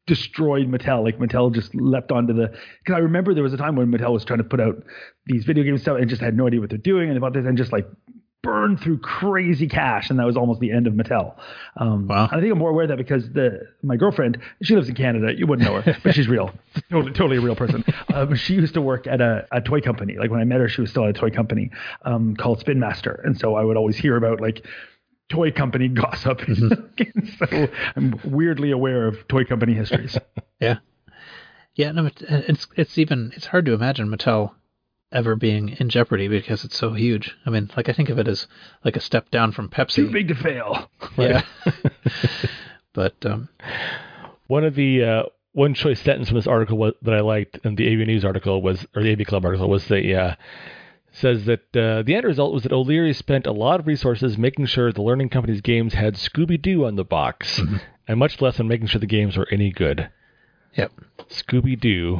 destroyed Mattel. Like Mattel just leapt onto because I remember there was a time when Mattel was trying to put out these video game stuff and just had no idea what they're doing and about this and just like burned through crazy cash, and that was almost the end of Mattel. Wow. I think I'm more aware of that because my girlfriend, she lives in Canada. You wouldn't know her, but she's real, totally a real person. She used to work at a toy company. Like when I met her, she was still at a toy company called Spin Master, and so I would always hear about like toy company gossip. So I'm weirdly aware of toy company histories. Yeah. No, it's hard to imagine Mattel ever being in jeopardy because it's so huge. I mean, like I think of it as like a step down from Pepsi. Too big to fail. Yeah. But one of the one choice sentence from this article that I liked in the AV News article was, or the AV Club article was says that the end result was that O'Leary spent a lot of resources making sure the Learning Company's games had Scooby-Doo on the box, and much less on making sure the games were any good. Yep. Scooby-Doo.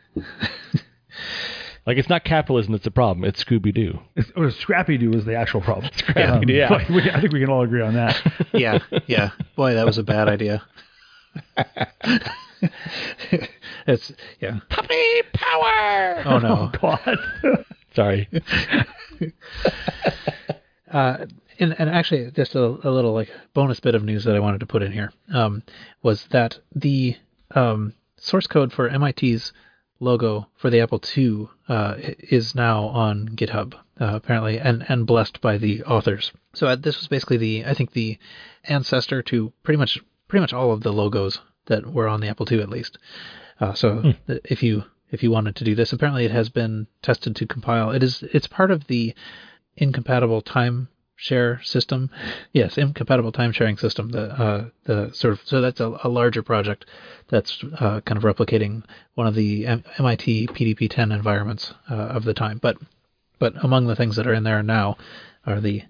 Like, it's not capitalism that's the problem. It's Scooby-Doo. Scrappy-Doo is the actual problem. Scrappy-Doo, yeah. I think we can all agree on that. Yeah. Boy, that was a bad idea. It's, yeah. Puppy power! Oh, no. Oh, God. Sorry. And actually, just a little like bonus bit of news that I wanted to put in here was that the source code for MIT's logo for the Apple II is now on GitHub apparently, and blessed by the authors. So this was basically I think the ancestor to pretty much all of the logos that were on the Apple II at least. If you wanted to do this, apparently it has been tested to compile. It's part of the incompatible timeshare system. Yes, incompatible time sharing system. The sort of, so that's a larger project that's kind of replicating one of the MIT PDP-10 environments of the time. But among the things that are in there now are the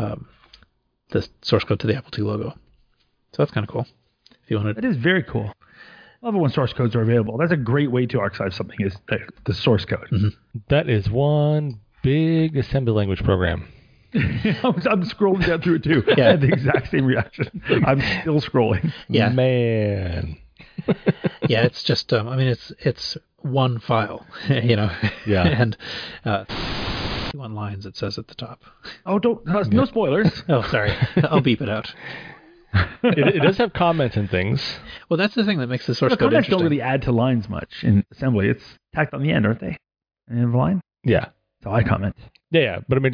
source code to the Apple II logo. So that's kind of cool. If you wanted, that is very cool. I love it when source codes are available. That's a great way to archive something, is the source code. Mm-hmm. That is one big assembly language program. I'm scrolling down through it too. Yeah. I had the exact same reaction. I'm still scrolling. Yeah. Man. Yeah, it's just, it's one file, Yeah. And 51 lines, it says at the top. Oh, no spoilers. Oh, sorry. I'll beep it out. It does have comments and things. Well, that's the thing that makes the source The code comments interesting. don't really add to lines much in assembly. It's tacked on the end, aren't they? End of line? Yeah. So I comment. Yeah, but I mean,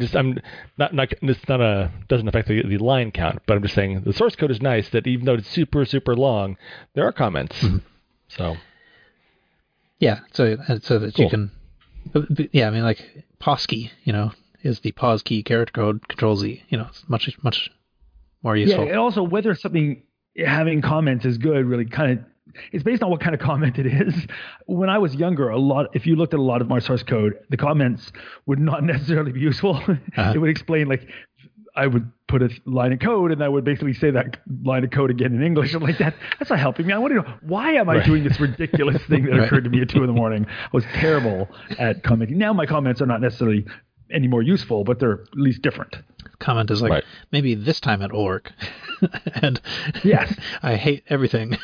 doesn't affect the line count. But I'm just saying the source code is nice. That even though it's super super long, there are comments. Mm-hmm. So yeah, so that cool. you can, yeah, I mean, like POSCI, is the pause key character code Control Z. It's much more useful. Yeah, and also whether something having comments is good really kind of, it's based on what kind of comment it is. When I was younger, if you looked at a lot of my source code, the comments would not necessarily be useful. It would explain, like, I would put a line of code and I would basically say that line of code again in English. I'm like, that's not helping me. I want to know, why am I doing this ridiculous thing that occurred to me at 2 a.m? I was terrible at commenting. Now my comments are not necessarily any more useful, but they're at least different. Comment is like, maybe this time it will work. And yes, I hate everything.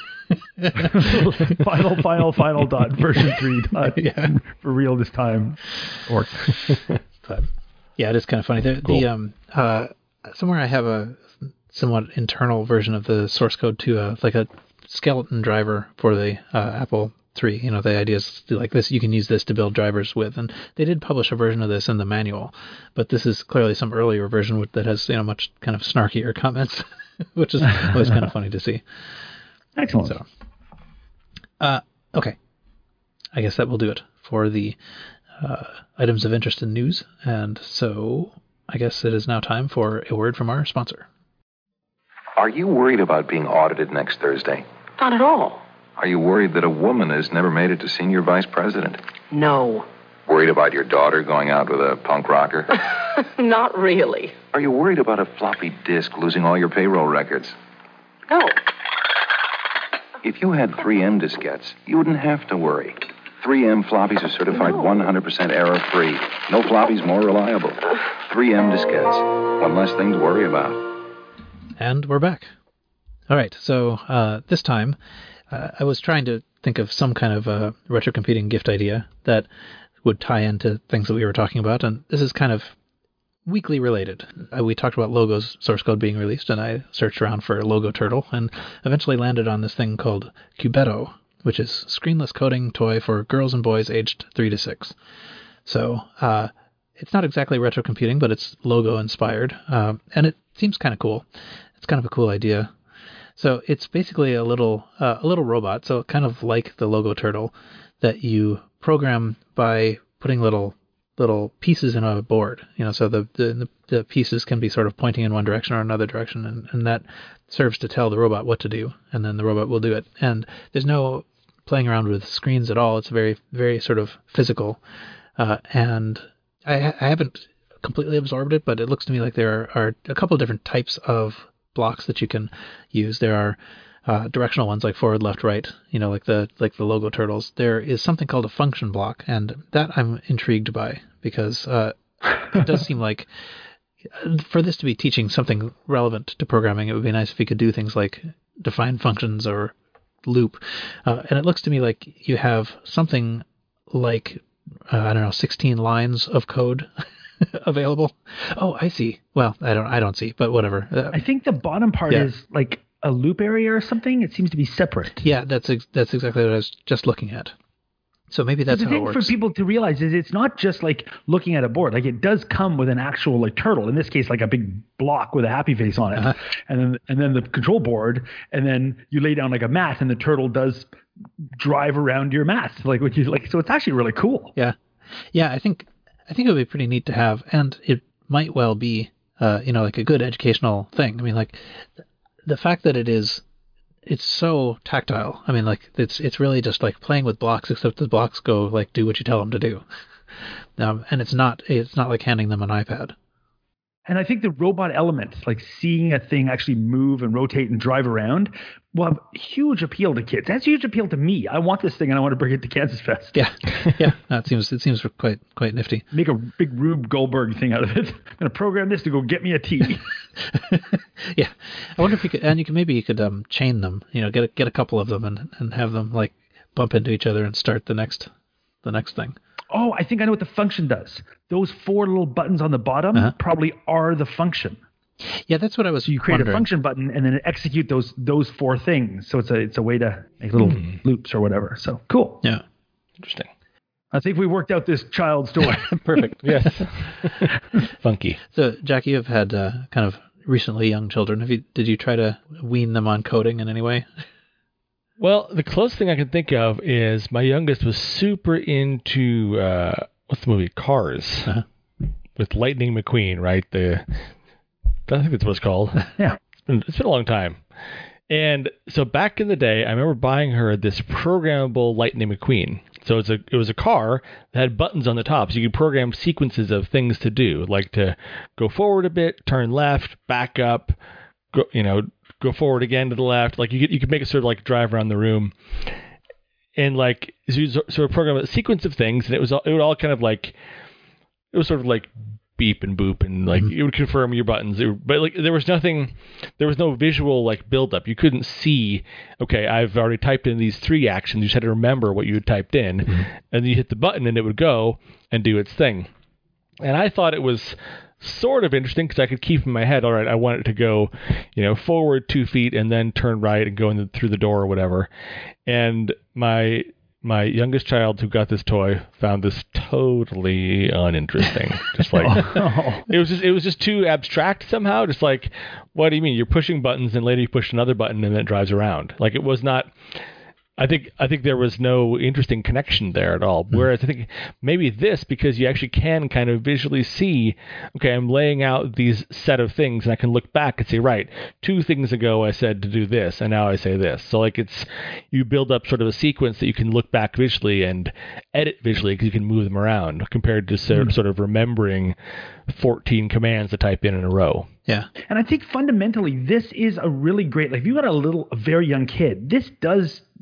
final dot version 3 dot for real this time work. But yeah, it is kind of funny. Cool. Somewhere I have a somewhat internal version of the source code to like a skeleton driver for the Apple III. The idea is like this, you can use this to build drivers with, and they did publish a version of this in the manual, but this is clearly some earlier version that has much kind of snarkier comments, which is always kind of funny to see. Excellent. So, okay, I guess that will do it for the items of interest in news, and so I guess it is now time for a word from our sponsor. Are you worried about being audited next Thursday? Not at all. Are you worried that a woman has never made it to senior vice president? No. Worried about your daughter going out with a punk rocker? Not really. Are you worried about a floppy disk losing all your payroll records? No. If you had 3M diskettes, you wouldn't have to worry. 3M floppies are certified 100% error-free. No floppies more reliable. 3M diskettes. One less thing to worry about. And we're back. All right, so this time I was trying to think of some kind of a retrocomputing gift idea that would tie into things that we were talking about, and this is kind of weakly related. We talked about Logo's source code being released, and I searched around for Logo Turtle and eventually landed on this thing called Cubetto, which is screenless coding toy for girls and boys aged 3 to 6. So it's not exactly retrocomputing, but it's Logo inspired, and it seems kind of cool. It's kind of a cool idea. So it's basically a little robot, so kind of like the Logo Turtle, that you program by putting little pieces in a board. So the pieces can be sort of pointing in one direction or another direction, and that serves to tell the robot what to do, and then the robot will do it. And there's no playing around with screens at all. It's very, very sort of physical, and I haven't completely absorbed it, but it looks to me like there are a couple of different types of blocks that you can use. There are directional ones like forward, left, right, like the Logo Turtles. There is something called a function block, and that I'm intrigued by because it does seem like for this to be teaching something relevant to programming, it would be nice if you could do things like define functions or loop. And it looks to me like you have something like, 16 lines of code available. Oh, I see. Well, I don't see, but whatever. I think the bottom part is like a loop area or something. It seems to be separate. Yeah, that's exactly what I was just looking at. So maybe that's how it works. The thing for people to realize is it's not just like looking at a board. Like it does come with an actual like turtle. In this case, like a big block with a happy face on it, and then the control board, and then you lay down like a mat, and the turtle does drive around your mat. Like what you like. So it's actually really cool. Yeah. I think it would be pretty neat to have, and it might well be, like a good educational thing. I mean, like the fact that it's so tactile. I mean, like it's really just like playing with blocks, except the blocks go like do what you tell them to do. And it's not like handing them an iPad. And I think the robot element, like seeing a thing actually move and rotate and drive around, will have huge appeal to kids. That's huge appeal to me. I want this thing and I want to bring it to Kansas Fest. Yeah. No, it seems quite nifty. Make a big Rube Goldberg thing out of it. I'm going to program this to go get me a tea. Yeah. I wonder if you could, and maybe you could chain them. Get a couple of them and have them like bump into each other and start the next thing. Oh, I think I know what the function does. Those 4 little buttons on the bottom probably are the function. Yeah, that's what I was. So you create wondering. a function button and then execute those 4 things. So it's a way to make little loops or whatever. So cool. Yeah, Interesting. I think we worked out this child's story. Perfect. Yes. Funky. So, Jack, you have had kind of recently young children. Did you try to wean them on coding in any way? Well, the closest thing I can think of is my youngest was super into what's the movie Cars with Lightning McQueen, right? I think that's what it's called. Yeah, it's been a long time. And so back in the day, I remember buying her this programmable Lightning McQueen. So it was a car that had buttons on the top, so you could program sequences of things to do, like to go forward a bit, turn left, back up, go forward again to the left. Like you could make it sort of like drive around the room, and like so you sort of program a sequence of things, and it would all kind of like it was sort of like beep and boop, and like it would confirm your buttons. But like there was no visual like build up. You couldn't see, okay, I've already typed in these 3 actions. You just had to remember what you had typed in, and then you hit the button and it would go and do its thing. And I thought it was sort of interesting because I could keep in my head, all right, I want it to go, forward 2 feet and then turn right and go through the door or whatever. And my youngest child who got this toy found this totally uninteresting. Just like it was just too abstract somehow. Just like, what do you mean? You're pushing buttons and later you push another button and then it drives around. Like it was not. I think there was no interesting connection there at all. Whereas I think maybe this, because you actually can kind of visually see, okay, I'm laying out these set of things, and I can look back and say, right, 2 things ago I said to do this, and now I say this. So like you build up sort of a sequence that you can look back visually and edit visually because you can move them around compared to sort of remembering 14 commands to type in a row. Yeah. And I think fundamentally this is a really great, like if you got a very young kid, this does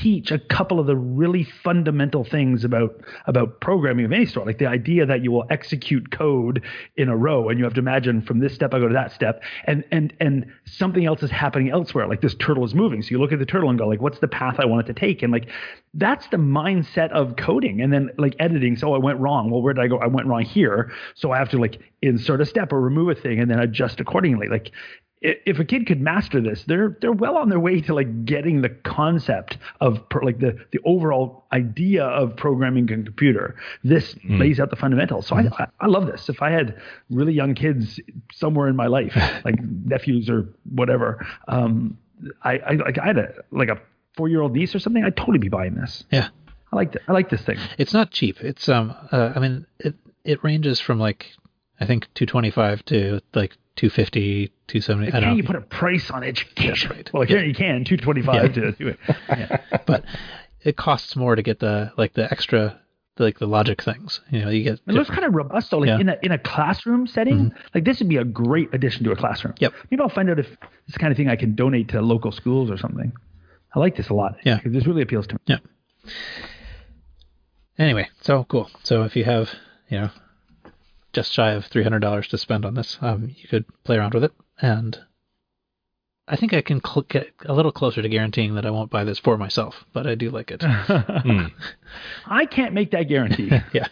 teach a couple of the really fundamental things about programming of any sort, like the idea that you will execute code in a row and you have to imagine from this step I go to that step, and something else is happening elsewhere, like this turtle is moving. So you look at the turtle and go like, what's the path I want it to take? And like that's the mindset of coding. And then like editing, so I went wrong. Well, where did I go? I went wrong here. So I have to like insert a step or remove a thing and then adjust accordingly. Like if a kid could master this, they're well on their way to like getting the concept of like the overall idea of programming a computer. This lays out the fundamentals. So I love this. If I had really young kids somewhere in my life, like nephews or whatever, I had a 4-year-old niece or something, I'd totally be buying this. Yeah. I like this thing. It's not cheap. It's I mean it ranges from like I think $225 to like $250, $270. I don't know. You put a price on education. That's right. Well, here you can $225 to do it. Yeah. But it costs more to get the extra the logic things. You know, you get. It looks kind of robust though. Like in a classroom setting, like this would be a great addition to a classroom. Yep. Maybe I'll find out if it's the kind of thing I can donate to local schools or something. I like this a lot. Yeah. This really appeals to me. Yeah. Anyway, so cool. So if you have, just shy of $300 to spend on this, you could play around with it. And I think I can get a little closer to guaranteeing that I won't buy this for myself, but I do like it. I can't make that guarantee. Yeah.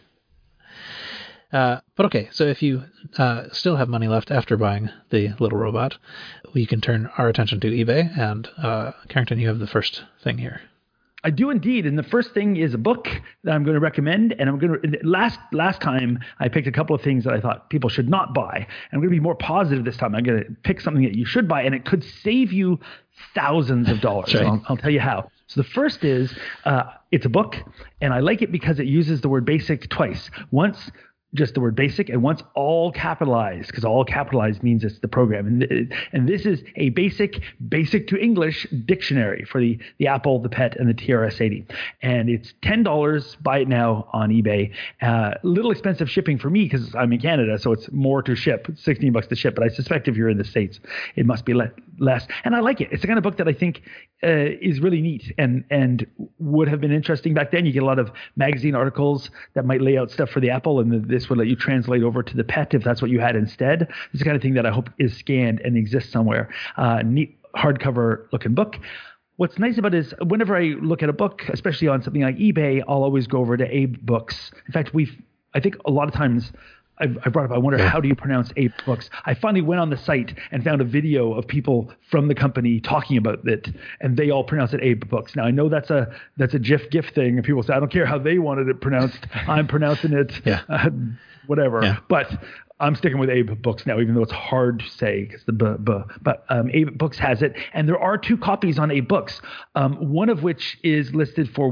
But okay, so if you still have money left after buying the little robot, we can turn our attention to eBay. And Carrington, you have the first thing here. I do indeed, and the first thing is a book that I'm going to recommend. And I'm going to last time I picked a couple of things that I thought people should not buy. And I'm going to be more positive this time. I'm going to pick something that you should buy, and it could save you thousands of dollars. Right. I'll tell you how. So the first is it's a book, and I like it because it uses the word basic twice. Once just the word basic, and once all capitalized, because all capitalized means it's the program. And this is a basic to English dictionary for the Apple, the PET, and the TRS-80. And it's $10. Buy it now on eBay. Little expensive shipping for me because I'm in Canada, so it's more to ship. It's $16 to ship, but I suspect if you're in the States, it must be less. And I like it. It's the kind of book that I think is really neat and would have been interesting back then. You get a lot of magazine articles that might lay out stuff for the Apple, and this would let you translate over to the PET if that's what you had instead. It's the kind of thing that I hope is scanned and exists somewhere. Neat hardcover looking book. What's nice about it is whenever I look at a book, especially on something like eBay, I'll always go over to Abe Books. In fact, I think a lot of times I brought up, I wonder, how do you pronounce Abe Books? I finally went on the site and found a video of people from the company talking about it, and they all pronounce it Abe Books. Now, I know that's a GIF thing, and people say, I don't care how they wanted it pronounced. I'm pronouncing it whatever. Yeah. But I'm sticking with Abe Books now, even though it's hard to say because but Abe Books has it, and there are 2 copies on Abe Books. One of which is listed for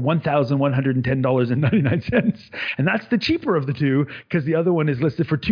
$1,110.99, and that's the cheaper of the 2 because the other one is listed for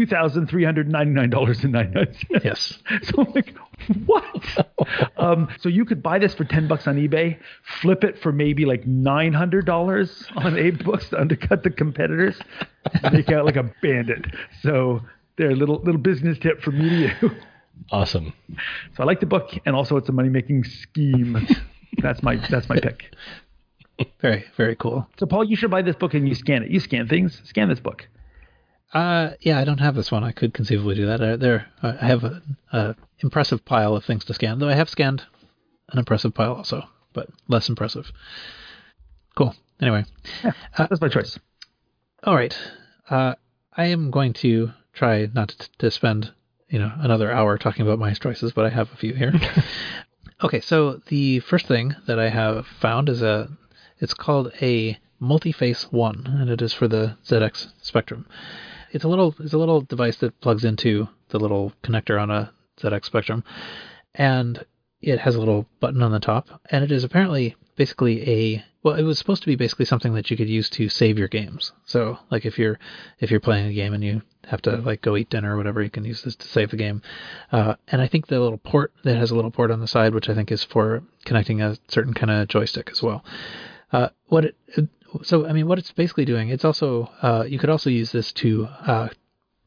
$2,399.99. Yes. So I'm like, what? So you could buy this for $10 on eBay, flip it for maybe like $900 on Abe Books to undercut the competitors, and make out like a bandit. So there, little business tip from me to you. Awesome. So I like the book, and also it's a money making scheme. That's my pick. Very, very cool. So Paul, you should buy this book and you scan it. You scan things. Scan this book. Yeah, I don't have this one. I could conceivably do that. I have an impressive pile of things to scan, though I have scanned an impressive pile also, but less impressive. Cool. Anyway, that's my choice. All right. I am going to try not to spend another hour talking about my choices, but I have a few here. Okay, so the first thing that I have found is it's called a Multiface 1, and it is for the ZX Spectrum. It's a little device that plugs into the little connector on a ZX Spectrum, and it has a little button on the top, and it is apparently basically it was supposed to be basically something that you could use to save your games. So like if you're playing a game and you have to like go eat dinner or whatever, you can use this to save the game. And I think the little port that has a little port on the side, which I think is for connecting a certain kind of joystick as well. What it's basically doing, it's also you could also use this to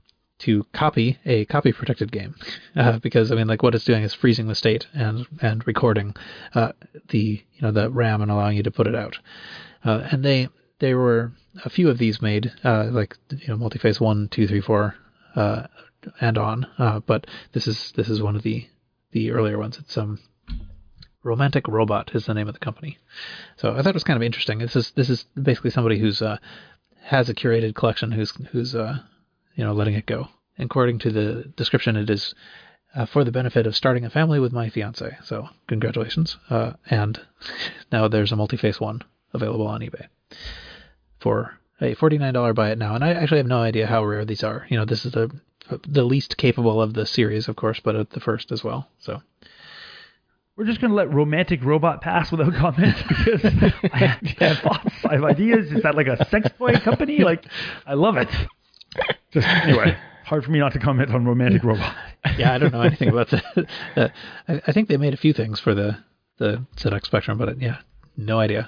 to copy a copy protected game, because I mean, like what it's doing is freezing the state and recording the RAM and allowing you to put it out. And there were a few of these made, like multi-phase 1, 2, 3, 4, and on. But this is one of the earlier ones. It's Romantic Robot is the name of the company. So I thought it was kind of interesting. This is basically somebody who's has a curated collection who's letting it go. According to the description, it is for the benefit of starting a family with my fiance. So congratulations. And now there's a multi-phase 1 available on eBay for a $49 buy it now. And I actually have no idea how rare these are. This is the least capable of the series, of course, but the first as well. So we're just going to let Romantic Robot pass without comment because I have thoughts, I have ideas. Is that like a sex toy company? Like, I love it. Just anyway, hard for me not to comment on Romantic Robot. Yeah, I don't know anything about that. I think they made a few things for the ZX Spectrum, but no idea.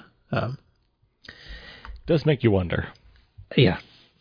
Does make you wonder. Yeah.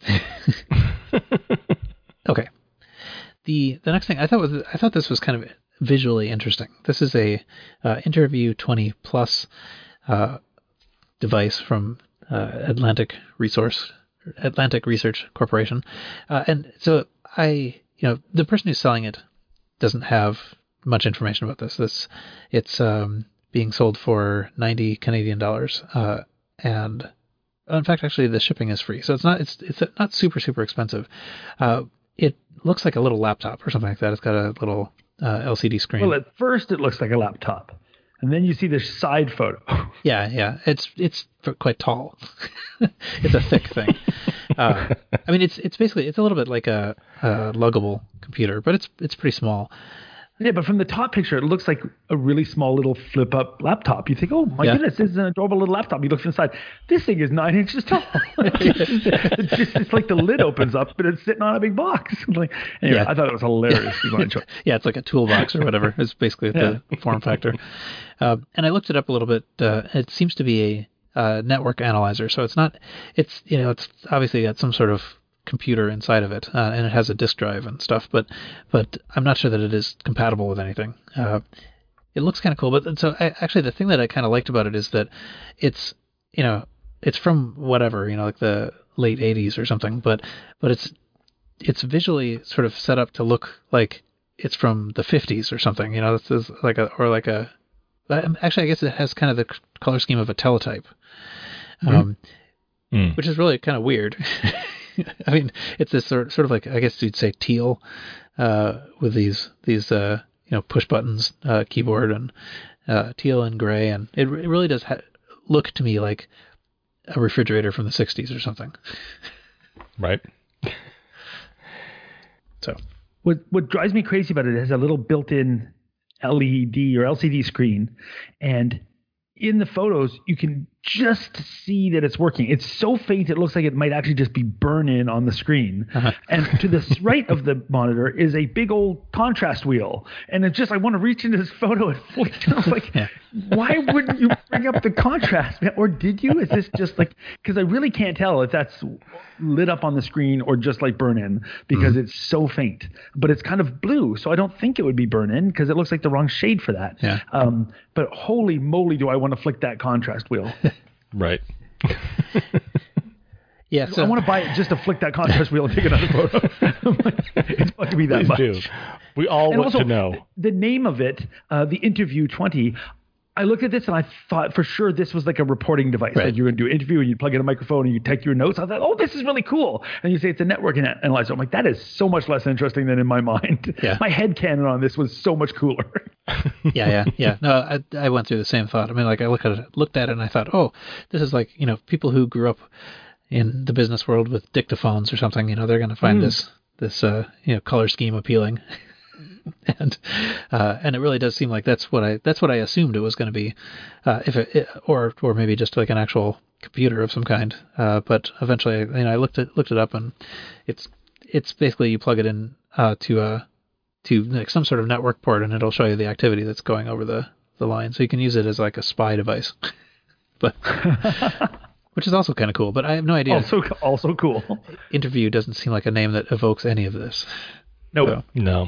Okay. The next thing I thought this was kind of visually interesting. This is a Interview 20 Plus device from Atlantic Research Corporation, and so the person who's selling it doesn't have much information about this. It's being sold for $90 Canadian, and in fact, actually, the shipping is free, so it's not super expensive. It looks like a little laptop or something like that. It's got a little LCD screen. Well, at first it looks like a laptop, and then you see the side photo. Yeah. It's quite tall. It's a thick thing. I mean, it's basically a little bit like a luggable computer, but it's pretty small. Yeah, but from the top picture, it looks like a really small little flip-up laptop. You think, oh, my goodness, this is an adorable little laptop. You look inside. This thing is 9 inches tall. It's like the lid opens up, but it's sitting on a big box. Anyway, I thought it was hilarious. Yeah, it's like a toolbox or whatever. It's basically the form factor. And I looked it up a little bit. It seems to be a network analyzer. So it's obviously got some sort of computer inside of it, and it has a disk drive and stuff, but I'm not sure that it is compatible with anything. It looks kind of cool, but so actually the thing that I kind of liked about it is that it's from whatever, like the late 80s or something, but it's visually sort of set up to look like it's from the 50s or something. This is actually I guess it has kind of the color scheme of a teletype, which is really kind of weird. I mean, it's this sort of like, I guess you'd say teal, with these push buttons, keyboard, and teal and gray, and it really does look to me like a refrigerator from the 60s or something. Right. So what drives me crazy about it is a little built-in LED or LCD screen, and in the photos, you can just see that it's working. It's so faint, it looks like it might actually just be burn-in on the screen. Uh-huh. And to the right of the monitor is a big old contrast wheel. And it's just, I want to reach into this photo and flick it. I was like, why wouldn't you bring up the contrast? Or did you? Is this just like, because I really can't tell if that's lit up on the screen or just like burn-in because it's so faint. But it's kind of blue, so I don't think it would be burn-in because it looks like the wrong shade for that. Yeah. But holy moly, do I want to flick that contrast wheel. Right. Yeah, so I want to buy it just to flick that contrast wheel and take another photo. It's bugging me that much. Do. We all want to know. The name of it, the Interview 20, I looked at this and I thought for sure this was like a reporting device. Right. Like you're going to do an interview and you plug in a microphone and you take your notes. I thought, oh, this is really cool. And you say it's a network analyzer. I'm like, that is so much less interesting than in my mind. Yeah. My head canon on this was so much cooler. Yeah. No, I went through the same thought. I mean, like I looked at it and I thought, oh, this is like, people who grew up in the business world with dictaphones or something, they're going to find this color scheme appealing. And it really does seem like that's what I assumed it was going to be, or maybe just like an actual computer of some kind. But eventually, I looked it up, and it's basically you plug it in to like some sort of network port, and it'll show you the activity that's going over the line. So you can use it as like a spy device. But which is also kind of cool, but I have no idea. Also cool. Interview doesn't seem like a name that evokes any of this. Nope. So, No.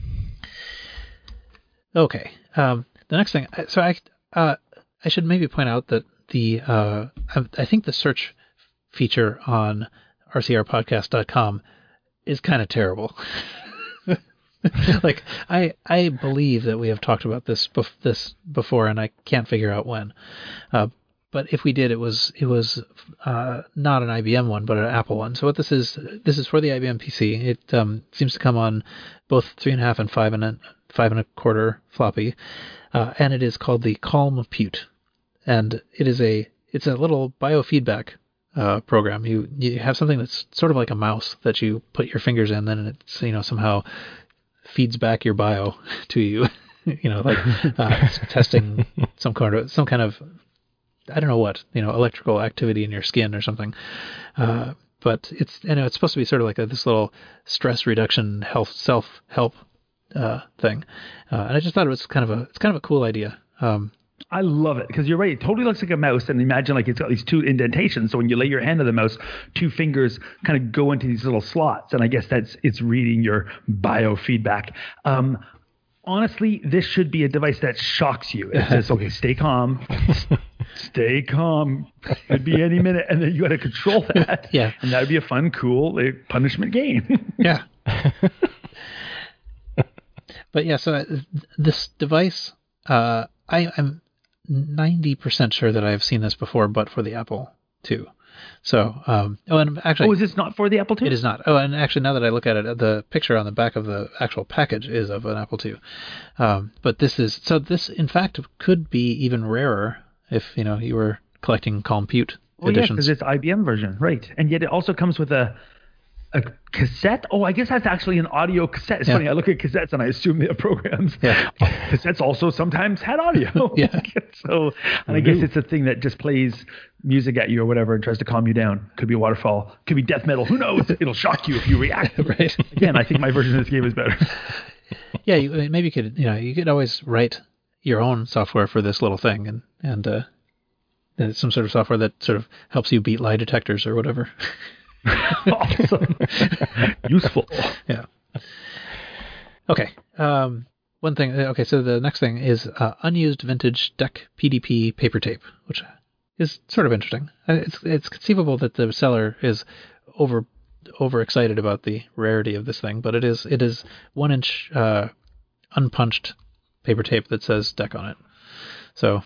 okay. The next thing, I should maybe point out that I think the search feature on rcrpodcast.com is kind of terrible. Like I believe that we have talked about this before, and I can't figure out when. But if we did, it was not an IBM one, but an Apple one. So what this is for the IBM PC. It seems to come on both 3.5 and 5.25 floppy, and it is called the Calm Pute, and it's a little biofeedback program. You have something that's sort of like a mouse that you put your fingers in, and it's somehow feeds back your bio to you. Like testing some kind of I don't know what, electrical activity in your skin or something. But it's supposed to be sort of like this little stress reduction self-help thing. And I just thought it's kind of a cool idea. I love it because you're right. It totally looks like a mouse, and imagine like it's got these two indentations. So when you lay your hand on the mouse, two fingers kind of go into these little slots, and I guess it's reading your biofeedback. Honestly, this should be a device that shocks you. It says, "Okay, stay calm, stay calm. Could be any minute," and then you got to control that. Yeah, and that would be a fun, cool punishment game. Yeah. But yeah, so this device, I'm 90% sure that I've seen this before, but for the Apple II. So, and actually, is this not for the Apple II? It is not. Oh, and actually, now that I look at it, the picture on the back of the actual package is of an Apple II. But this in fact could be even rarer if you were collecting Calm Pute editions. Yeah, because it's IBM version, right? And yet it also comes with a cassette. Oh, I guess that's actually an audio cassette. It's funny. I look at cassettes and I assume they're programs. Yeah. Cassettes also sometimes had audio. Yeah. So, and I guess it's a thing that just plays music at you or whatever and tries to calm you down. Could be a waterfall. Could be death metal. Who knows? It'll shock you if you react. Right. Again, I think my version of this game is better. Yeah. Maybe you could always write your own software for this little thing and some sort of software that sort of helps you beat lie detectors or whatever. Awesome. Useful. Yeah. Okay. One thing. Okay. So the next thing is unused vintage DEC PDP paper tape, which is sort of interesting. It's conceivable that the seller is overexcited about the rarity of this thing, but it is 1-inch unpunched paper tape that says DEC on it. So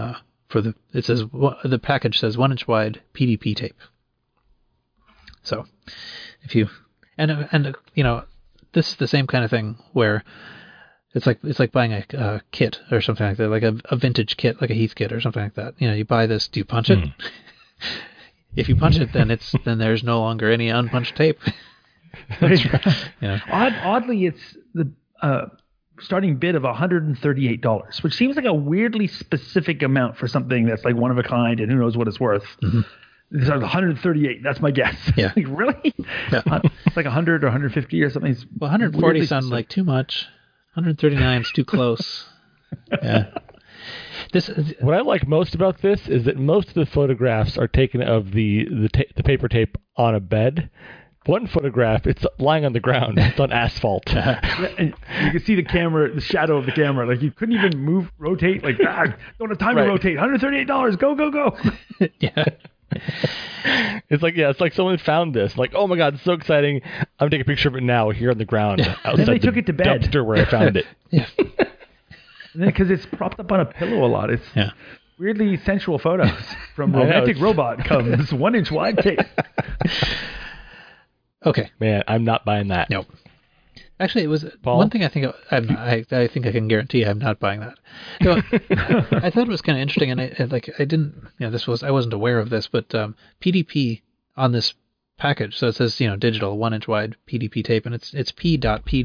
the package says 1-inch wide PDP tape. So, if you and this is the same kind of thing where it's like buying a kit or something like that, like a vintage kit, like a Heath kit or something like that. You buy this. Do you punch it? If you punch it, then there's no longer any unpunched tape. That's right. Oddly, it's the starting bid of $138, which seems like a weirdly specific amount for something that's like one of a kind and who knows what it's worth. Mm-hmm. It's like 138. That's my guess. Yeah. Like, really? Yeah. It's like 100 or 150 or something. Well, 140 sounds like too much. 139 is too close. Yeah. What I like most about this is that most of the photographs are taken of the paper tape on a bed. One photograph, it's lying on the ground. It's on asphalt. And you can see the shadow of the camera. Like you couldn't even rotate. Like, don't have time to rotate. $138. Go, go, go. Yeah. It's like someone found this. Like, oh my God, it's so exciting. I'm gonna take a picture of it now here on the ground outside then they took it to bed. Dumpster where I found it. Yeah. And then because it's propped up on a pillow a lot, it's weirdly sensual photos from Romantic Robot comes 1-inch wide tape. Okay. Man, I'm not buying that. Nope. Actually, it was Paul? one thing I think I think I can guarantee I'm not buying that. So, I thought it was kind of interesting, and I didn't, I wasn't aware of this, but PDP on this package, so it says digital 1-inch wide PDP tape, and it's P.P.P.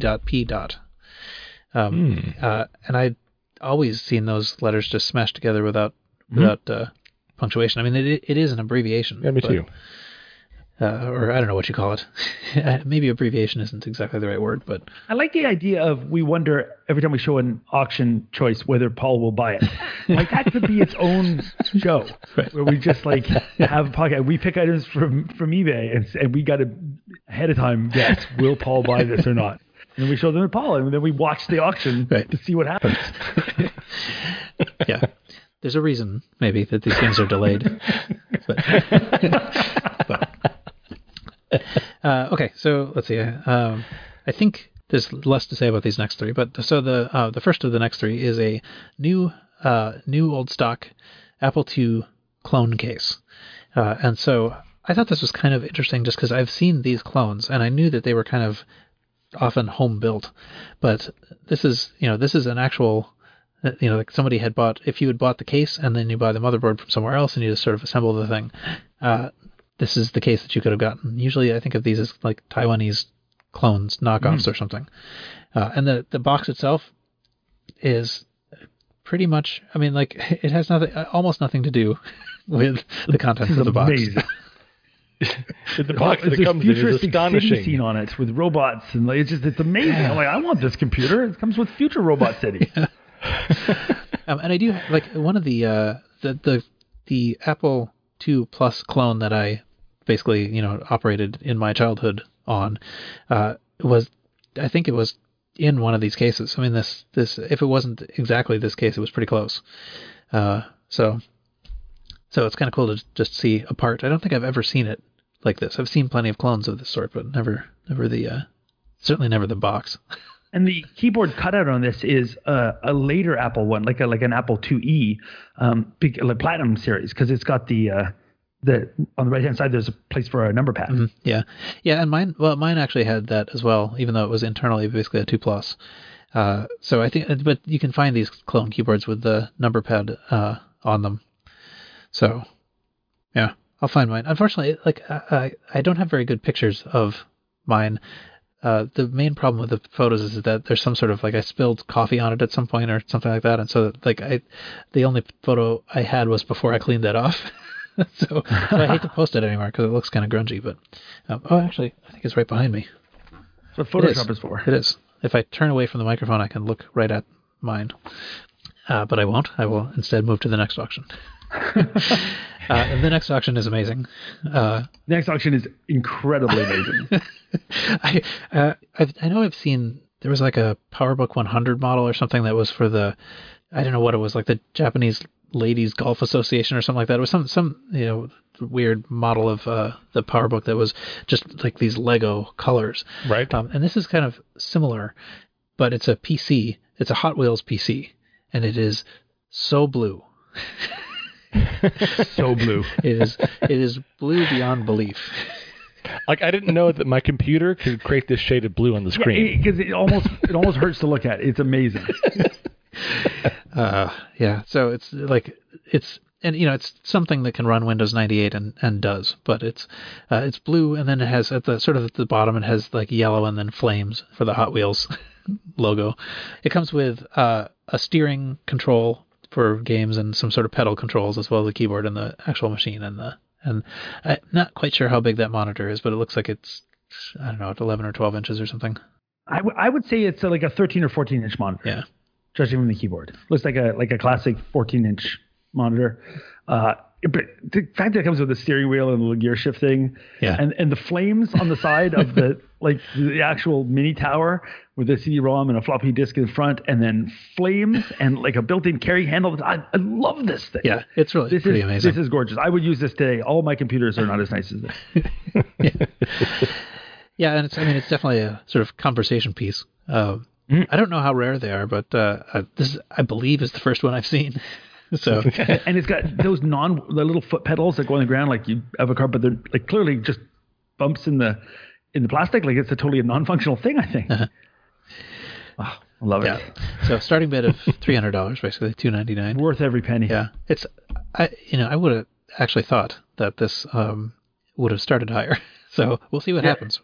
And I'd always seen those letters just smashed together without punctuation. I mean, it is an abbreviation. Yeah, me too. or I don't know what you call it. Maybe abbreviation isn't exactly the right word, but I like the idea of we wonder every time we show an auction choice whether Paul will buy it. Like that could be its own show Right. where we just like have a podcast. We pick items from eBay and we got to ahead of time guess will Paul buy this or not. And then we show them to Paul and then we watch the auction Right. to see what happens. yeah, there's a reason maybe that these things are delayed. Okay, so let's see. I think there's less to say about these next three, but so the first of the next three is a new old stock Apple II clone case, and so I thought this was kind of interesting just because I've seen these clones and I knew that they were kind of often home built, but this is an actual. Like somebody had bought, if you had bought the case and then you buy the motherboard from somewhere else and you just sort of assemble the thing, this is the case that you could have gotten. Usually I think of these as like Taiwanese clones, knockoffs or something. And the box itself is pretty much, I mean, like it has almost nothing to do with the contents of the box. Amazing. The box that There's comes in is futuristic city astonishing. scene on it with robots and like, it's amazing. I'm like, I want this computer. It comes with Future Robot City. And I do like one of the Apple II Plus clone that I basically operated in my childhood on was, I think it was in one of these cases. I mean this if it wasn't exactly this case, it was pretty close. So it's kind of cool to just see a part. I don't think I've ever seen it like this. I've seen plenty of clones of this sort, but never certainly never the box. And the keyboard cutout on this is a later Apple one, like an Apple IIe, like Platinum series, because it's got the on the right hand side there's a place for a number pad. Mm-hmm. Yeah, and mine actually had that as well, even though it was internally basically a 2 Plus. So I think, but you can find these clone keyboards with the number pad on them. So yeah, I'll find mine. Unfortunately, like I don't have very good pictures of mine. The main problem with the photos is that there's some sort of like I spilled coffee on it at some point or something like that, and so like the only photo I had was before I cleaned that off. so I hate to post it anymore because it looks kind of grungy. But actually, I think it's right behind me. That's what Photoshop is for. It is. If I turn away from the microphone, I can look right at mine. But I won't. I will instead move to the next auction. And the next auction is amazing. The next auction is incredibly amazing. I know I've seen there was like a PowerBook 100 model or something that was for I don't know what it was, like the Japanese Ladies Golf Association or something like that. It was some weird model of the PowerBook that was just like these Lego colors. Right. And this is kind of similar, but it's a PC. It's a Hot Wheels PC, and it is so blue. So blue. It is blue beyond belief. Like I didn't know that my computer could create this shade of blue on the screen. Because it almost hurts to look at. It's amazing. Yeah. So it's like it's something that can run Windows 98 and does, but it's blue, and then it has at the bottom it has like yellow and then flames for the Hot Wheels logo. It comes with a steering control for games and some sort of pedal controls, as well as the keyboard and the actual machine and I'm not quite sure how big that monitor is, but it looks like it's, I don't know, it's 11 or 12 inches or something. I would say it's like a 13 or 14 inch monitor. Yeah, judging from the keyboard, looks like a classic 14 inch monitor. But the fact that it comes with a steering wheel and a little gear shift thing, yeah, and the flames on the side of the the actual mini tower with a CD-ROM and a floppy disk in front, and then flames and like a built-in carry handle. I love this thing. Yeah, it's really pretty amazing. This is gorgeous. I would use this today. All my computers are not as nice as this. Yeah, and it's definitely a sort of conversation piece. I don't know how rare they are, but this I believe is the first one I've seen. So and it's got those the little foot pedals that go on the ground like you have a car, but they're like clearly just bumps in the plastic. Like it's a non-functional thing, I think. Uh-huh. Oh, I love it. Yeah. So starting bid of $300, basically $299. Worth every penny. Yeah. I would have actually thought that this would have started higher. So we'll see what happens. I think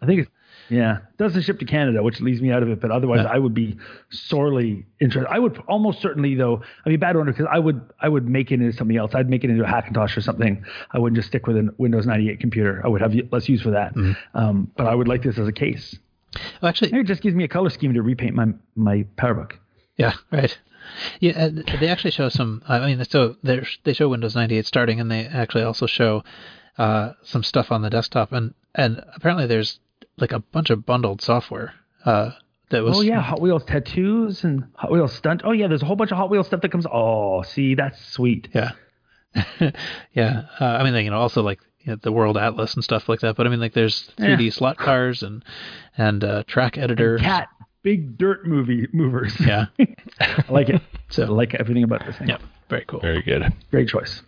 Yeah, doesn't ship to Canada, which leaves me out of it. But otherwise, I would be sorely interested. I would almost certainly, though. I mean, bad owner because I would make it into something else. I'd make it into a Hackintosh or something. I wouldn't just stick with a Windows 98 computer. I would have less use for that. But I would like this as a case. Well, actually, It just gives me a color scheme to repaint my PowerBook. yeah, right. Yeah, they actually show some. I mean, so they show Windows 98 starting, and they actually also show some stuff on the desktop, and apparently there's like a bunch of bundled software that was. Oh yeah, Hot Wheels tattoos and Hot Wheels stunt. Oh yeah, there's a whole bunch of Hot Wheels stuff that comes. Oh, see, that's sweet. Yeah, yeah. I mean, you know, also like the World Atlas and stuff like that. But I mean, like there's 3D slot cars and track editors. Cat, big dirt movers. Yeah, I like it. So I like everything about this thing. yeah, very cool. Very good. Great choice.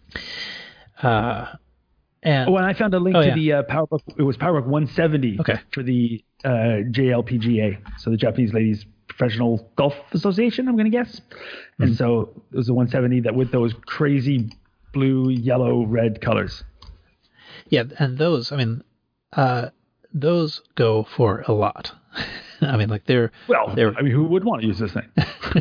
And Oh, and I found a link to the PowerBook. It was PowerBook 170 Okay. for the JLPGA, so the Japanese Ladies Professional Golf Association, I'm going to guess. And so it was a 170 that with those crazy blue, yellow, red colors. yeah, and those, I mean, those go for a lot. I mean, like they're I mean, who would want to use this thing?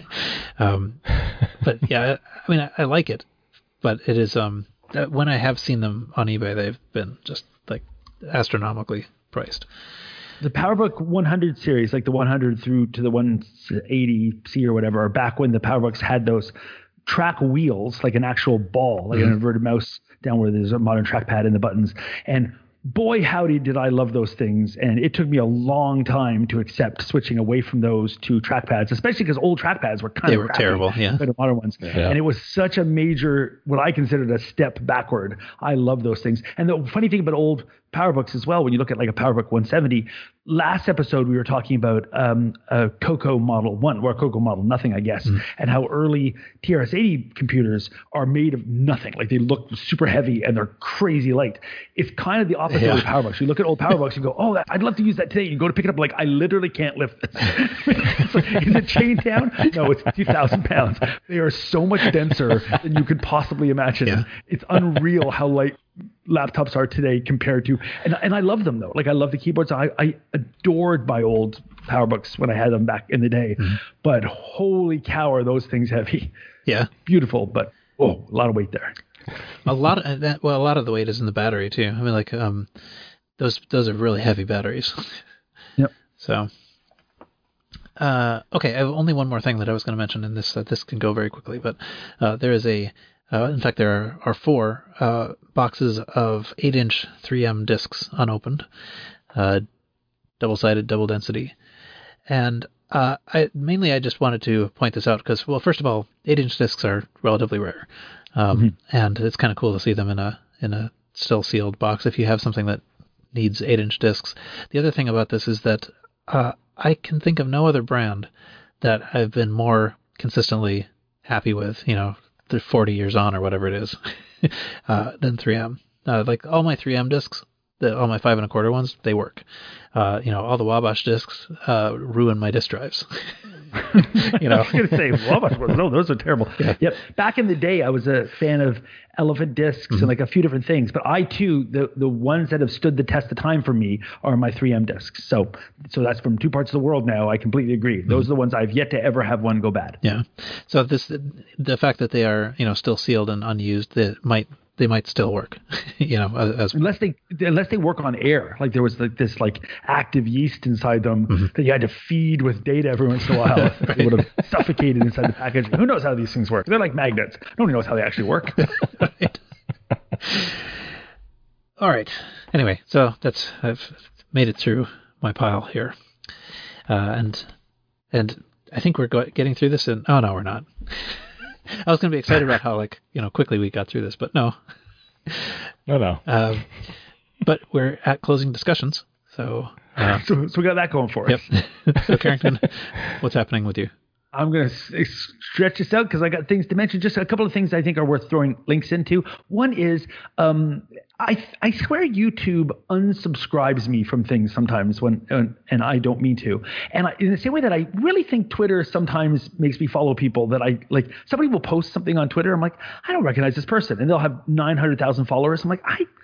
but yeah, I mean, I like it, but it is when I have seen them on eBay, they've been just like astronomically priced. The PowerBook 100 series, like the 100 through to the 180C or whatever, are back when the PowerBooks had those track wheels, like an actual ball, like an inverted mouse down where there's a modern trackpad and the buttons. And boy, howdy, did I love those things. And it took me a long time to accept switching away from those to trackpads, especially because old trackpads were kind They of were crappy terrible, yeah. compared to modern ones. Yeah. And it was such a major, what I considered a step backward. I love those things. And the funny thing about old PowerBooks as well, when you look at like a PowerBook 170, last episode we were talking about a Coco Model 1, or a Coco Model nothing, I guess, and how early TRS-80 computers are made of nothing. Like they look super heavy and they're crazy light. It's kind of the opposite with PowerBooks. You look at old PowerBooks and go, oh, I'd love to use that today. You go to pick it up, like, I literally can't lift this. It's like, is it chained down? No, it's 2,000 pounds. They are so much denser than you could possibly imagine. Yeah. It's unreal how light laptops are today compared to, and I love them though. Like I love the keyboards. I adored my old PowerBooks when I had them back in the day, but holy cow, are those things heavy. Yeah, Beautiful, but a lot of weight there. a lot of that. Well, a lot of the weight is in the battery too. I mean, like those are really heavy batteries. Yep. So, okay, I have only one more thing that I was going to mention in this. This can go very quickly, but there is in fact, there are 4 boxes of 8-inch 3M discs unopened, double-sided, double density, and I just wanted to point this out because, well, first of all, 8-inch discs are relatively rare, and it's kind of cool to see them in a still sealed box if you have something that needs 8-inch discs. The other thing about this is that I can think of no other brand that I've been more consistently happy with, you know, 40 years on or whatever it is, than 3M. Like all my 3M discs, all my 5 1/4 ones, they work. You know, all the Wabash discs ruin my disk drives. You know, I was going to say, Wabash ones. No, those are terrible. Yeah. Yep. Back in the day, I was a fan of Elephant discs and like a few different things. But I too, the ones that have stood the test of time for me are my 3M discs. So that's from 2 parts of the world now. I completely agree. Those are the ones I've yet to ever have one go bad. Yeah. So the fact that they are, you know, still sealed and unused, they might still work, you know, as Unless they work on air, like there was like this like active yeast inside them that you had to feed with data every once in a while. They would have suffocated inside the package. Who knows how these things work? They're like magnets. Nobody knows how they actually work. right. All right. Anyway, so I've made it through my pile here, and I think we're getting through this. Oh no, we're not. I was going to be excited about how, like, you know, quickly we got through this, but no. No. But we're at closing discussions, so So we got that going for us. yep. So Carrington, what's happening with you? I'm going to stretch this out because I got things to mention. Just a couple of things I think are worth throwing links into. One is I swear YouTube unsubscribes me from things sometimes and I don't mean to. And in the same way that I really think Twitter sometimes makes me follow people that I like. Somebody will post something on Twitter. I'm like, I don't recognize this person. And they'll have 900,000 followers. I'm like,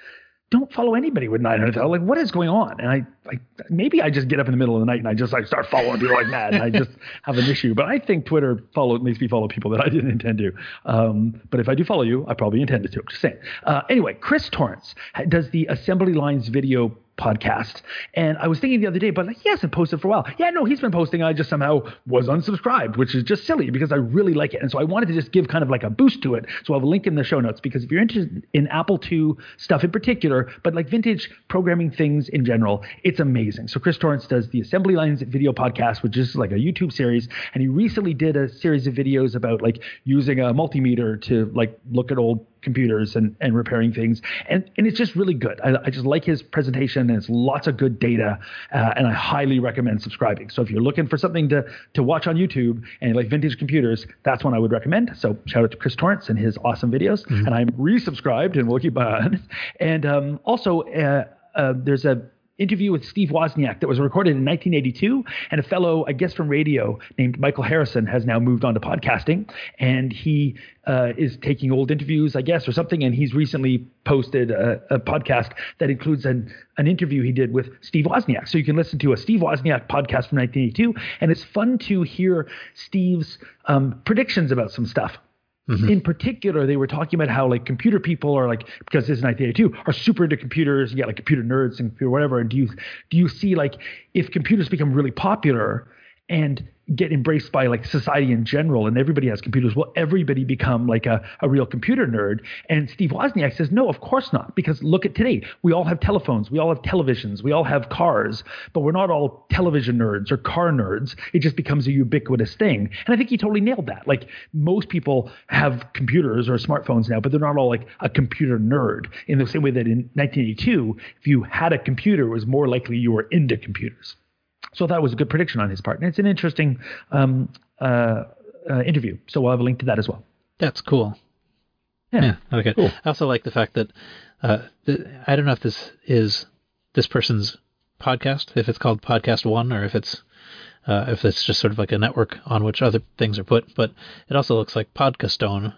don't follow anybody with 900,000. Like, what is going on? And maybe I just get up in the middle of the night and I just like start following people like mad, and I just have an issue. But I think Twitter makes me follow people that I didn't intend to. But if I do follow you, I probably intended to. I'm just saying. Anyway, Chris Torrance does the Assembly Lines video podcast, and I was thinking the other day, but like, he hasn't posted for a while. Yeah, no, he's been posting. I just somehow was unsubscribed, which is just silly because I really like it, and so I wanted to just give kind of like a boost to it. So I'll have a link in the show notes, because if you're interested in Apple II stuff in particular, but like vintage programming things in general, it's amazing. So Chris Torrance does the Assembly Lines video podcast, which is like a YouTube series, and he recently did a series of videos about like using a multimeter to like look at old computers and repairing things, and it's just really good. I just like his presentation, and it's lots of good data, and I highly recommend subscribing. So if you're looking for something to watch on YouTube and you like vintage computers, that's one I would recommend. So shout out to Chris Torrance and his awesome videos. And I'm resubscribed, and we'll keep on. And also there's a interview with Steve Wozniak that was recorded in 1982, and a fellow, I guess from radio, named Michael Harrison has now moved on to podcasting, and he is taking old interviews, I guess, or something, and he's recently posted a podcast that includes an interview he did with Steve Wozniak. So you can listen to a Steve Wozniak podcast from 1982, and it's fun to hear Steve's predictions about some stuff. In particular, they were talking about how like computer people are like, because this is 1982, are super into computers. You got like computer nerds and computer whatever. And do you see like if computers become really popular and get embraced by like society in general, and everybody has computers, will everybody become like a real computer nerd? And Steve Wozniak says, no, of course not. Because look at today. We all have telephones. We all have televisions. We all have cars. But we're not all television nerds or car nerds. It just becomes a ubiquitous thing. And I think he totally nailed that. Like, most people have computers or smartphones now, but they're not all like a computer nerd. In the same way that in 1982, if you had a computer, it was more likely you were into computers. So that was a good prediction on his part. And it's an interesting interview. So we'll have a link to that as well. That's cool. Yeah. Okay. Cool. I also like the fact that I don't know if this is this person's podcast, if it's called Podcast One, or if it's just sort of like a network on which other things are put. But it also looks like Podcastone.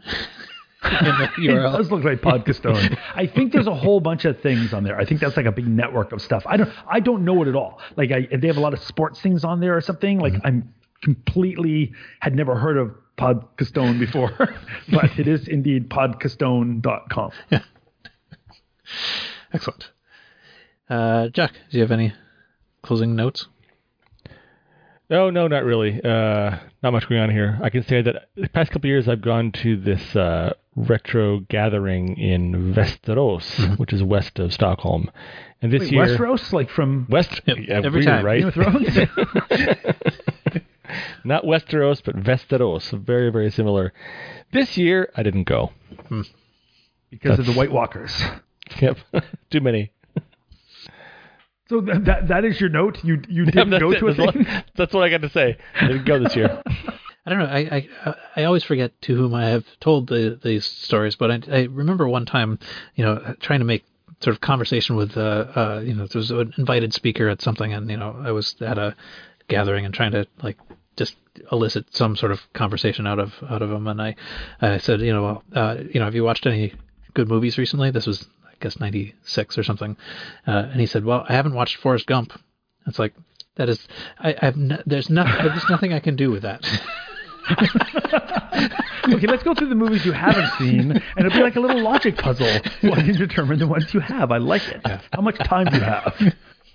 It does look like Podcastone. I think there's a whole bunch of things on there. I think that's like a big network of stuff. I don't know it at all. Like they have a lot of sports things on there or something. Like I'm completely had never heard of Podcastone before, but it is indeed podcastone.com. Yeah. Excellent. Jack, do you have any closing notes? No, not really. Not much going on here. I can say that the past couple of years I've gone to this retro gathering in Västerås, which is west of Stockholm. And this year, Westeros, like from West. Yep, Yeah, every weird, time. right? Game of Thrones. Not Westeros, but Västerås. Very, very similar. This year I didn't go Because of the White Walkers. Yep, too many. So that is your note? You didn't go to a thing? That's what I got to say. I didn't go this year. I don't know. I always forget to whom I have told these stories, but I remember one time, trying to make sort of conversation with, there was an invited speaker at something, and I was at a gathering and trying to like just elicit some sort of conversation out of him, and I said, have you watched any good movies recently? This was, I guess, 96 or something, and he said, well, I haven't watched Forrest Gump. It's like, that is, there's nothing I can do with that. Okay, let's go through the movies you haven't seen, and it'll be like a little logic puzzle while you determine the ones you have. I like it. How much time do you have?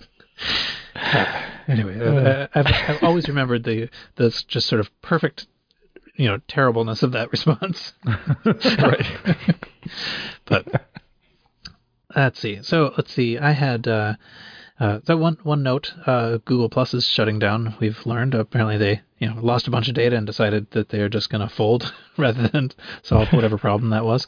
Anyway, I've always remembered the just sort of perfect, terribleness of that response. Right. But let's see. I had that one note. Google Plus is shutting down. We've learned apparently they lost a bunch of data and decided that they're just going to fold rather than solve whatever problem that was.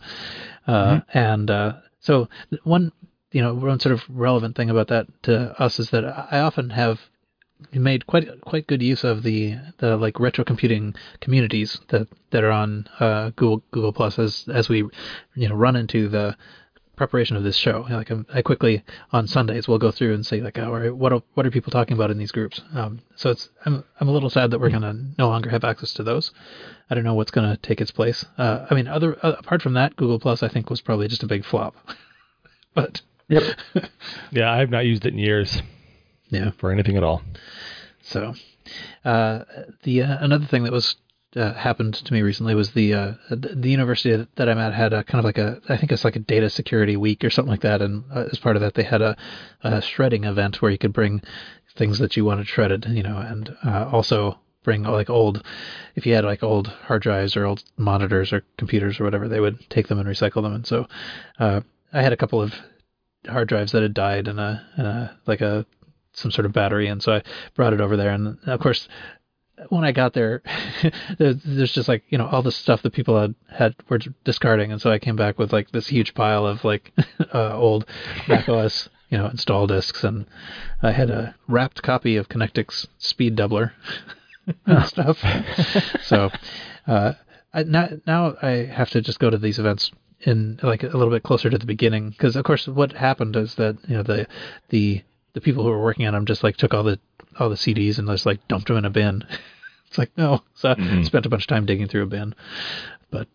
So one sort of relevant thing about that to us is that I often have made quite good use of the like retro computing communities that are on Google Plus as we run into the preparation of this show. Like I quickly on Sundays we'll go through and say like, all right, what are people talking about in these groups? So I'm a little sad that we're gonna no longer have access to those. I don't know what's gonna take its place. Apart from that, Google Plus I think was probably just a big flop. But Yep. Yeah, I have not used it in years Yeah. for anything at all. So, the another thing that was happened to me recently was the university that I'm at had a kind of like I think it's like a data security week or something like that, and as part of that they had a shredding event where you could bring things that you wanted shredded, and also bring like if you had like old hard drives or old monitors or computers or whatever, they would take them and recycle them. And so I had a couple of hard drives that had died in some sort of battery, and so I brought it over there, and of course when I got there, there's just like, all the stuff that people were discarding. And so I came back with like this huge pile of like old Mac OS, install disks. And I had a wrapped copy of Connectic's Speed Doubler and stuff. So now I have to just go to these events in like a little bit closer to the beginning. Because of course what happened is that, the people who were working on them just like took all the CDs and just like dumped them in a bin. It's like, no. So I spent a bunch of time digging through a bin. But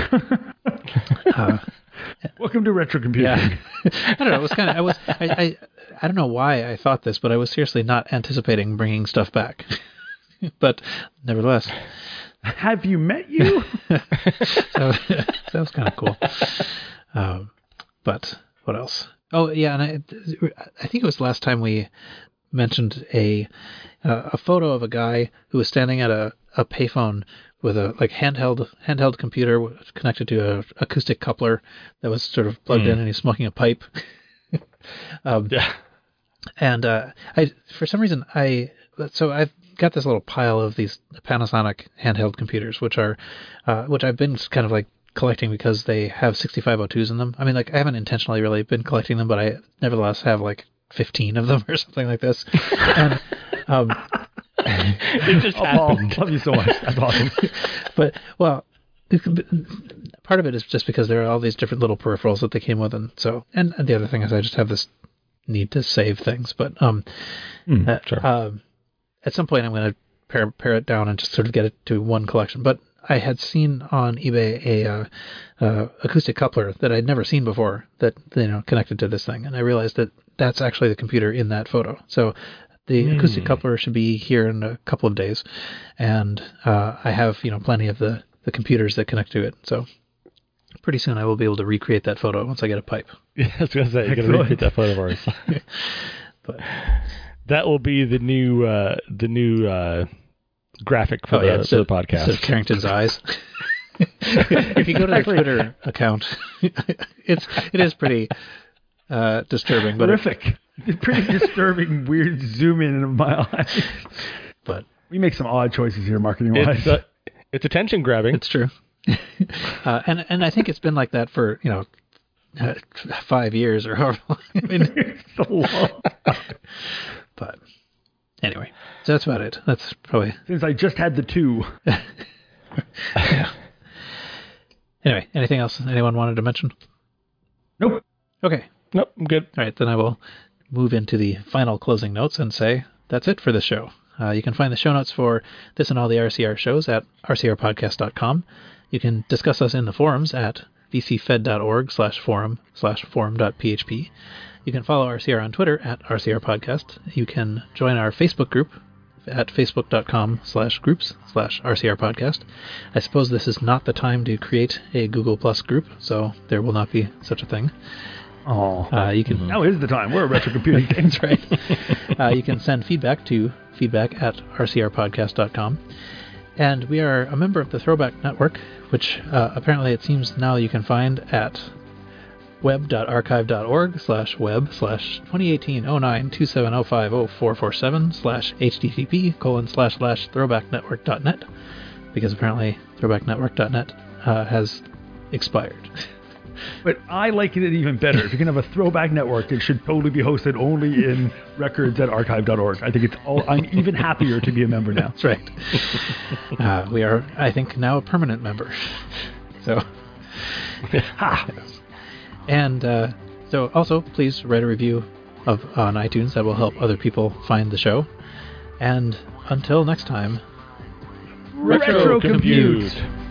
welcome to retro computing. Yeah. I don't know. It was kind of I don't know why I thought this, but I was seriously not anticipating bringing stuff back. But nevertheless, have you met you? so that was kind of cool. But what else? Oh yeah, and I think it was last time we mentioned a photo of a guy who was standing at a payphone with a like handheld computer connected to a acoustic coupler that was sort of plugged in, and he's smoking a pipe. Yeah. And for some reason I've got this little pile of these Panasonic handheld computers, which I've been kind of like collecting because they have 6502s in them. I mean, like I haven't intentionally really been collecting them, but I nevertheless have like 15 of them or something like this. And it just happened. Love you so much. That's awesome. But part of it is just because there are all these different little peripherals that they came with, and the other thing is I just have this need to save things. But Sure. At some point I'm going to pare it down and just sort of get it to one collection. But I had seen on eBay a acoustic coupler that I'd never seen before that connected to this thing, and I realized that that's actually the computer in that photo. So the acoustic coupler should be here in a couple of days, and I have plenty of the computers that connect to it. So pretty soon I will be able to recreate that photo once I get a pipe. Yeah, I was going to say, you're going to recreate that photo of ours. But that will be the new graphic for the podcast. Instead of Carrington's eyes. If you go to the Twitter account, it is pretty disturbing. But Horrific. Pretty disturbing, weird zoom in of my eyes. But we make some odd choices here, marketing wise. It's attention grabbing. It's true. And I think it's been like that for 5 years or however long. I mean, It's so long. but anyway, so that's about it. That's probably Since I just had the 2. yeah. Anyway, anything else anyone wanted to mention? Nope. Okay. Nope, I'm good. All right, then I will move into the final closing notes and say that's it for this show. You can find the show notes for this and all the RCR shows at rcrpodcast.com. You can discuss us in the forums at vcfed.org/forum/forum.php. You can follow RCR on Twitter at RCRPodcast. You can join our Facebook group at facebook.com/groups/RCRPodcast. I suppose this is not the time to create a Google Plus group, so there will not be such a thing. Oh, You can now is the time. We're a retro computing thing. That's right. You can send feedback to feedback@rcrpodcast.com. And we are a member of the Throwback Network, which apparently it seems now you can find at web.archive.org/2018-09-270504447/http://throwbacknetwork.net, because apparently throwbacknetwork.net has expired. But I like it even better. If you're going to have a throwback network, it should totally be hosted only in records at archive.org. I think I'm even happier to be a member now. That's right. We are, I think, now a permanent member. So, and so also please write a review on iTunes. That will help other people find the show. And until next time, Retro compute.